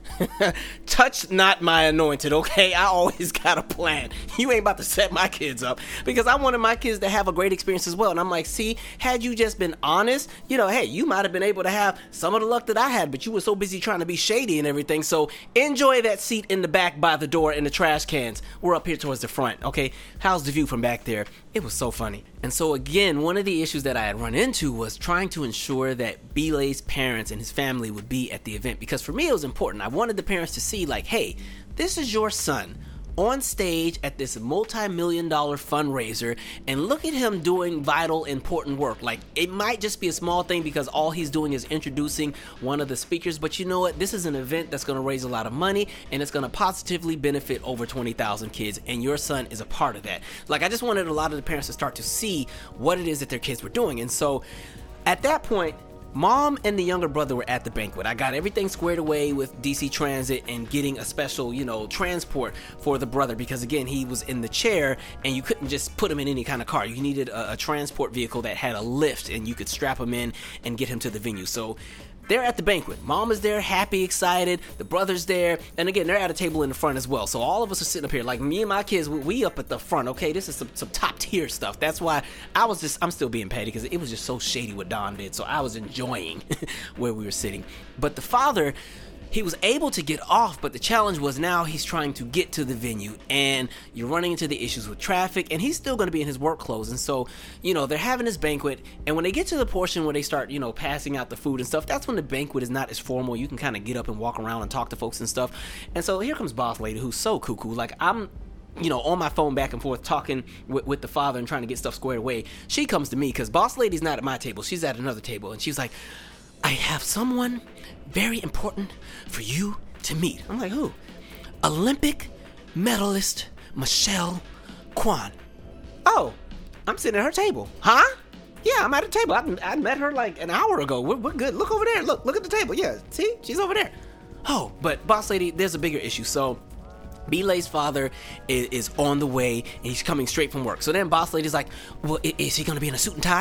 touch not my anointed, okay? I always got a plan. You ain't about to set my kids up, because I wanted my kids to have a great experience as well. And I'm like, see, had you just been honest, you know, hey, you might have been able to have some of the luck that I had, but you were so busy trying to be shady and everything. So enjoy that seat in the back by the door in the trash cans. We're up here towards the front, okay? How's the view from back there? It was so funny. And so again, one of the issues that I had run into was trying to ensure that Belay's parents and his family would be at the event, because for me it was important. I wanted the parents to see, like, hey, this is your son on stage at this multi-million-dollar fundraiser, and look at him doing vital, important work. Like, it might just be a small thing because all he's doing is introducing one of the speakers, but you know what? This is an event that's going to raise a lot of money, and it's going to positively benefit over 20,000 kids, and your son is a part of that. Like, I just wanted a lot of the parents to start to see what it is that their kids were doing. And so at that point, Mom and the younger brother were at the banquet. I got everything squared away with DC Transit and getting a special, you know, transport for the brother, because again, he was in the chair and you couldn't just put him in any kind of car. You needed a transport vehicle that had a lift and you could strap him in and get him to the venue. So they're at the banquet. Mom is there, happy, excited. The brother's there. And again, they're at a table in the front as well. So all of us are sitting up here. Like, me and my kids, we up at the front. Okay, this is some top tier stuff. That's why I'm still being petty, because it was just so shady what Don did. So I was enjoying where we were sitting. But the father, he was able to get off, but the challenge was now he's trying to get to the venue, and you're running into the issues with traffic, and he's still going to be in his work clothes. And so, you know, they're having this banquet, and when they get to the portion where they start, you know, passing out the food and stuff, that's when the banquet is not as formal. You can kind of get up and walk around and talk to folks and stuff. And so here comes Boss Lady, who's so cuckoo. Like, I'm, you know, on my phone back and forth talking with the father and trying to get stuff squared away. She comes to me because Boss Lady's not at my table. She's at another table, and she's like, I have someone very important for you to meet. I'm like, who? Olympic medalist Michelle Kwan. Oh, I'm sitting at her table. Huh? Yeah, I'm at her table. I met her like an hour ago. We're good. Look over there. Look at the table. Yeah, see? She's over there. Oh, but Boss Lady, there's a bigger issue. So Belay's father is on the way, and he's coming straight from work. So then Boss Lady's like, well, is he going to be in a suit and tie?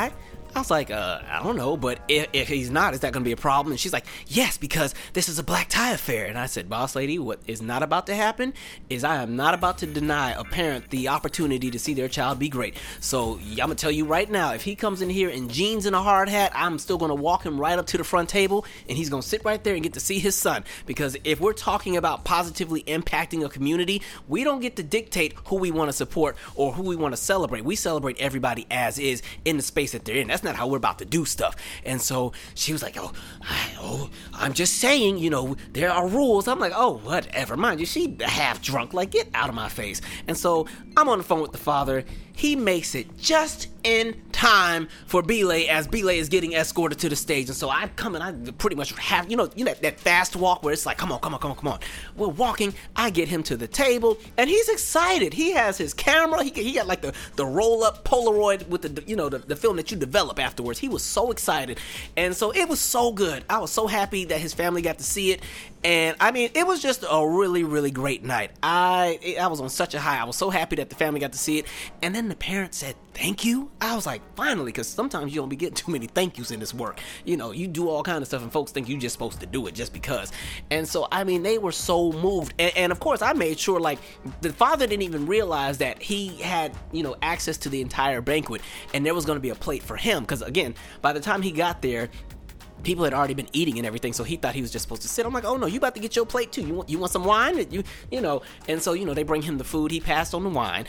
I was like, I don't know, but if he's not, is that going to be a problem? And she's like, yes, because this is a black tie affair. And I said, boss lady, what is not about to happen is I am not about to deny a parent the opportunity to see their child be great. So I'm going to tell you right now, if he comes in here in jeans and a hard hat, I'm still going to walk him right up to the front table, and he's going to sit right there and get to see his son. Because if we're talking about positively impacting a community, we don't get to dictate who we want to support or who we want to celebrate. We celebrate everybody as is in the space that they're in. That's not how we're about to do stuff. And so she was like, I'm just saying, there are rules. I'm like, oh, whatever. Mind you, she half drunk, like, get out of my face. And so I'm on the phone with the father. He makes it just in time for Belay as Belay is getting escorted to the stage. And so I come and I pretty much have, that fast walk where it's like, come on. We're walking. I get him to the table and he's excited. He has his camera. He got like the roll up Polaroid with the film that you develop afterwards. He was so excited. And so it was so good. I was so happy that his family got to see it. And I mean, it was just a really, really great night. I was on such a high. I was so happy that the family got to see it. And then the parents said, thank you. I was like, finally, because sometimes you don't be getting too many thank yous in this work. You do all kind of stuff and folks think you're just supposed to do it just because. And so, I mean, they were so moved. And of course, I made sure, like, the father didn't even realize that he had, access to the entire banquet and there was going to be a plate for him. Because again, by the time he got there, people had already been eating and everything, so he thought he was just supposed to sit. I'm like, oh no, you about to get your plate too. You want some wine? And so they bring him the food. He passed on the wine,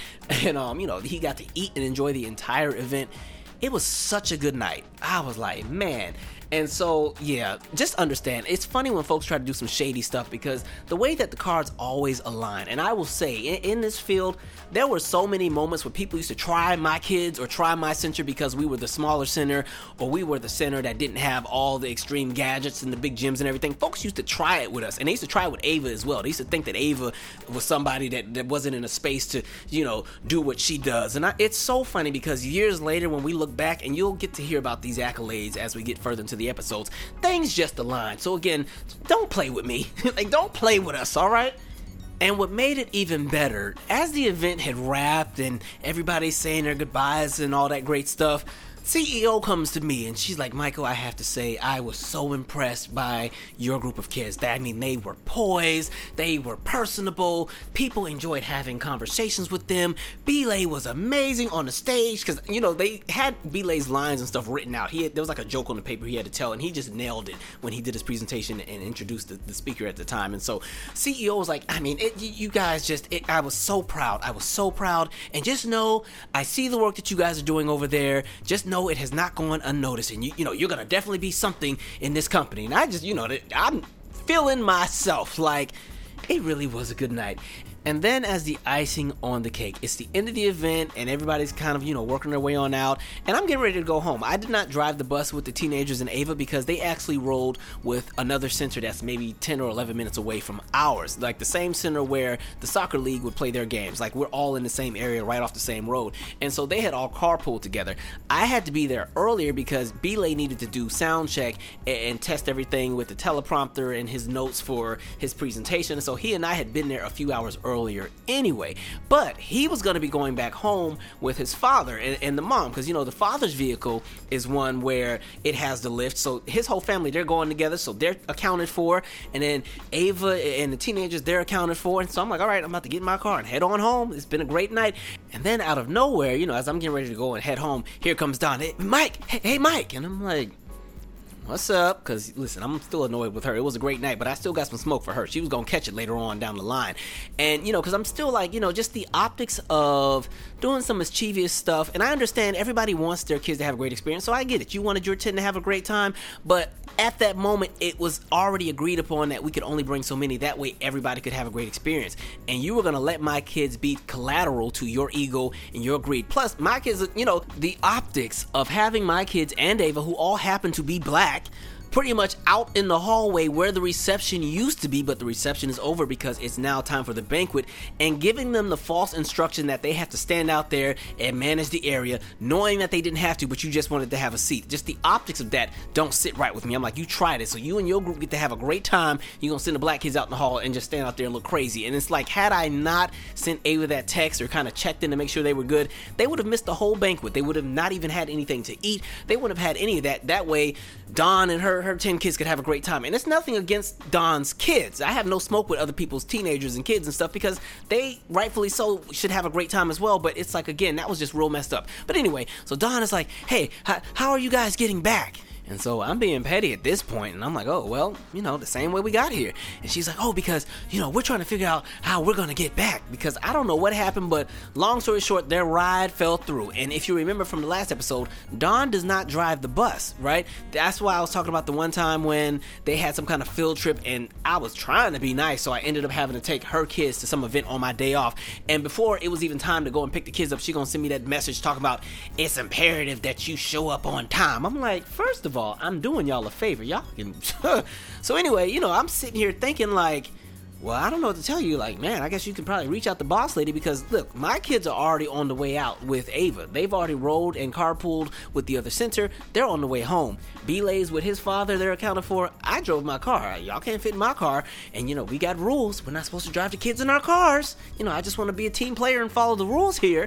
and he got to eat and enjoy the entire event. It was such a good night. I was like, man. And so, yeah, just understand, it's funny when folks try to do some shady stuff because the way that the cards always align, and I will say, in this field, there were so many moments where people used to try my kids or try my center because we were the smaller center or we were the center that didn't have all the extreme gadgets and the big gyms and everything. Folks used to try it with us, and they used to try it with Ava as well. They used to think that Ava was somebody that wasn't in a space to, do what she does. And it's so funny because years later when we look back, and you'll get to hear about these accolades as we get further into the episodes, things just align. So again, don't play with me. Like, don't play with us, all right? And what made it even better, as the event had wrapped and everybody's saying their goodbyes and all that great stuff, CEO comes to me and she's like, Michael, I have to say, I was so impressed by your group of kids. I mean, they were poised, they were personable, people enjoyed having conversations with them. Belay was amazing on the stage because, they had Belay's lines and stuff written out. There was like a joke on the paper he had to tell, and he just nailed it when he did his presentation and introduced the speaker at the time. And so CEO was like, I mean, you guys I was so proud. And just know, I see the work that you guys are doing over there. Just know it has not gone unnoticed, and you're gonna definitely be something in this company. And I just, I'm feeling myself like it really was a good night. And then as the icing on the cake, it's the end of the event and everybody's kind of, working their way on out. And I'm getting ready to go home. I did not drive the bus with the teenagers and Ava because they actually rolled with another center that's maybe 10 or 11 minutes away from ours. Like the same center where the soccer league would play their games. Like we're all in the same area right off the same road. And so they had all carpooled together. I had to be there earlier because Belay needed to do sound check and test everything with the teleprompter and his notes for his presentation. And so he and I had been there a few hours earlier anyway, but he was going to be going back home with his father and the mom because the father's vehicle is one where it has the lift, so his whole family, they're going together, so they're accounted for, and then Ava and the teenagers, they're accounted for. And so I'm like, all right, I'm about to get in my car and head on home. It's been a great night. And then out of nowhere, as I'm getting ready to go and head home, here comes Don. Hey Mike, hey Mike. And I'm like, what's up? Because, listen, I'm still annoyed with her. It was a great night, but I still got some smoke for her. She was going to catch it later on down the line. And, because I'm still like, just the optics of doing some mischievous stuff. And I understand everybody wants their kids to have a great experience, so I get it. You wanted your 10 to have a great time, but at that moment, it was already agreed upon that we could only bring so many. That way, everybody could have a great experience. And you were going to let my kids be collateral to your ego and your greed. Plus, my kids, the optics of having my kids and Ava, who all happen to be black, pretty much out in the hallway where the reception used to be, but the reception is over because it's now time for the banquet, and giving them the false instruction that they have to stand out there and manage the area, knowing that they didn't have to, but you just wanted to have a seat. Just the optics of that don't sit right with me. I'm like, you tried it, so you and your group get to have a great time. You're gonna send the black kids out in the hall and just stand out there and look crazy. And it's like, had I not sent Ava that text or kind of checked in to make sure they were good, they would have missed the whole banquet. They would have not even had anything to eat. They wouldn't have had any of that. That way, Dawn and her 10 kids could have a great time. And it's nothing against Dawn's kids. I have no smoke with other people's teenagers and kids and stuff, because they rightfully so should have a great time as well. But it's like, again, that was just real messed up. But anyway, so Dawn is like, hey, how are you guys getting back? And so I'm being petty at this point, and I'm like, oh, well, the same way we got here. And she's like, oh, because, we're trying to figure out how we're going to get back, because I don't know what happened, but long story short, their ride fell through. And if you remember from the last episode, Dawn does not drive the bus, right? That's why I was talking about the one time when they had some kind of field trip, and I was trying to be nice, so I ended up having to take her kids to some event on my day off. And before it was even time to go and pick the kids up, she gonna send me that message talking about, it's imperative that you show up on time. I'm like, first of all, I'm doing y'all a favor. Y'all can... So anyway, I'm sitting here thinking like, well, I don't know what to tell you. Like, man, I guess you can probably reach out to Boss Lady, because, look, my kids are already on the way out with Ava. They've already rode and carpooled with the other center. They're on the way home. Belay's with his father. They're accounted for. I drove my car. Y'all can't fit in my car. And, we got rules. We're not supposed to drive the kids in our cars. I just want to be a team player and follow the rules here.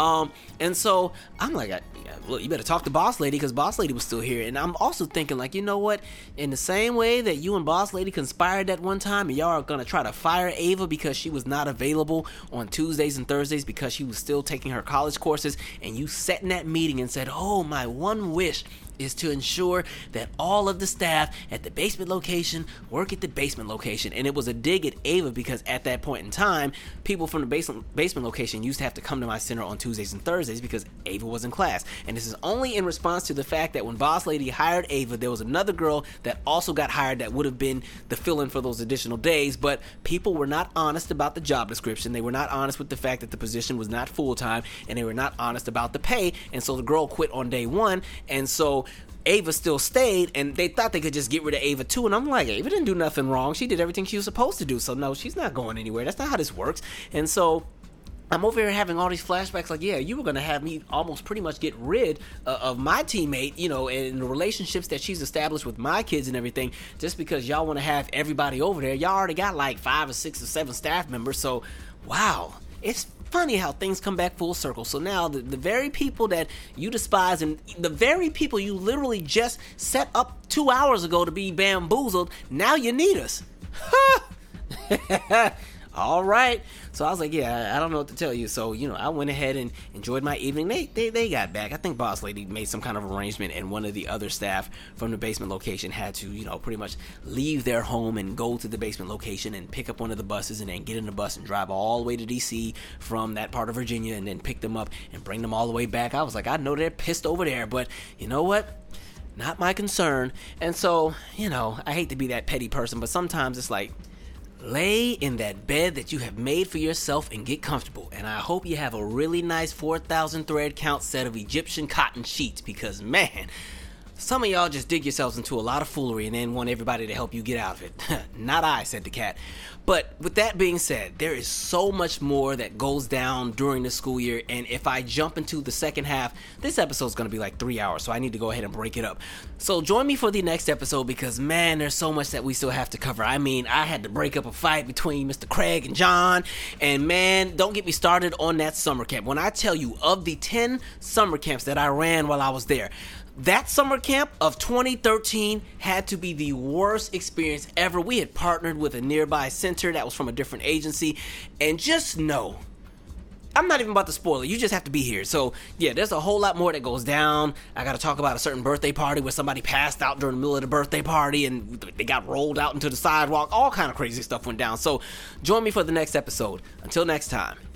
And so I'm like, look, you better talk to Boss Lady, because Boss Lady was still here. And I'm also thinking, like, you know what? In the same way that you and Boss Lady conspired that one time, and y'all are going to try to fire Ava because she was not available on Tuesdays and Thursdays because she was still taking her college courses, and you sat in that meeting and said, oh, my one wish is to ensure that all of the staff at the basement location work at the basement location. And it was a dig at Ava, because at that point in time, people from the basement location used to have to come to my center on Tuesdays and Thursdays because Ava was in class. And this is only in response to the fact that when Boss Lady hired Ava, there was another girl that also got hired that would have been the fill-in for those additional days, but people were not honest about the job description. They were not honest with the fact that the position was not full-time, and they were not honest about the pay, and so the girl quit on day one. And so Ava still stayed, and they thought they could just get rid of Ava too. And I'm like, Ava didn't do nothing wrong. She did everything she was supposed to do. So no, she's not going anywhere. That's not how this works. And so I'm over here having all these flashbacks like, yeah, you were going to have me almost pretty much get rid of my teammate, and the relationships that she's established with my kids and everything, just because y'all want to have everybody over there. Y'all already got like 5 or 6 or 7 staff members. So, wow, it's funny how things come back full circle. So now the very people that you despise, and the very people you literally just set up 2 hours ago to be bamboozled, now you need us. All right. So I was like, yeah, I don't know what to tell you. So, I went ahead and enjoyed my evening. They got back. I think Boss Lady made some kind of arrangement, and one of the other staff from the basement location had to, pretty much leave their home and go to the basement location and pick up one of the buses, and then get in the bus and drive all the way to D.C. from that part of Virginia, and then pick them up and bring them all the way back. I was like, I know they're pissed over there, but you know what? Not my concern. And so, I hate to be that petty person, but sometimes it's like, lay in that bed that you have made for yourself and get comfortable. And I hope you have a really nice 4,000 thread count set of Egyptian cotton sheets, because, man, some of y'all just dig yourselves into a lot of foolery and then want everybody to help you get out of it. Not I, said the cat. But with that being said, there is so much more that goes down during the school year, and if I jump into the second half, this episode is going to be like 3 hours, so I need to go ahead and break it up. So join me for the next episode, because, man, there's so much that we still have to cover. I mean, I had to break up a fight between Mr. Craig and John, and, man, don't get me started on that summer camp. When I tell you, of the 10 summer camps that I ran while I was there, that summer camp of 2013 had to be the worst experience ever. We had partnered with a nearby center that was from a different agency, and just know, I'm not even about to spoil it. You just have to be here. So, yeah, there's a whole lot more that goes down. I got to talk about a certain birthday party where somebody passed out during the middle of the birthday party and they got rolled out into the sidewalk. All kind of crazy stuff went down. So, join me for the next episode. Until next time.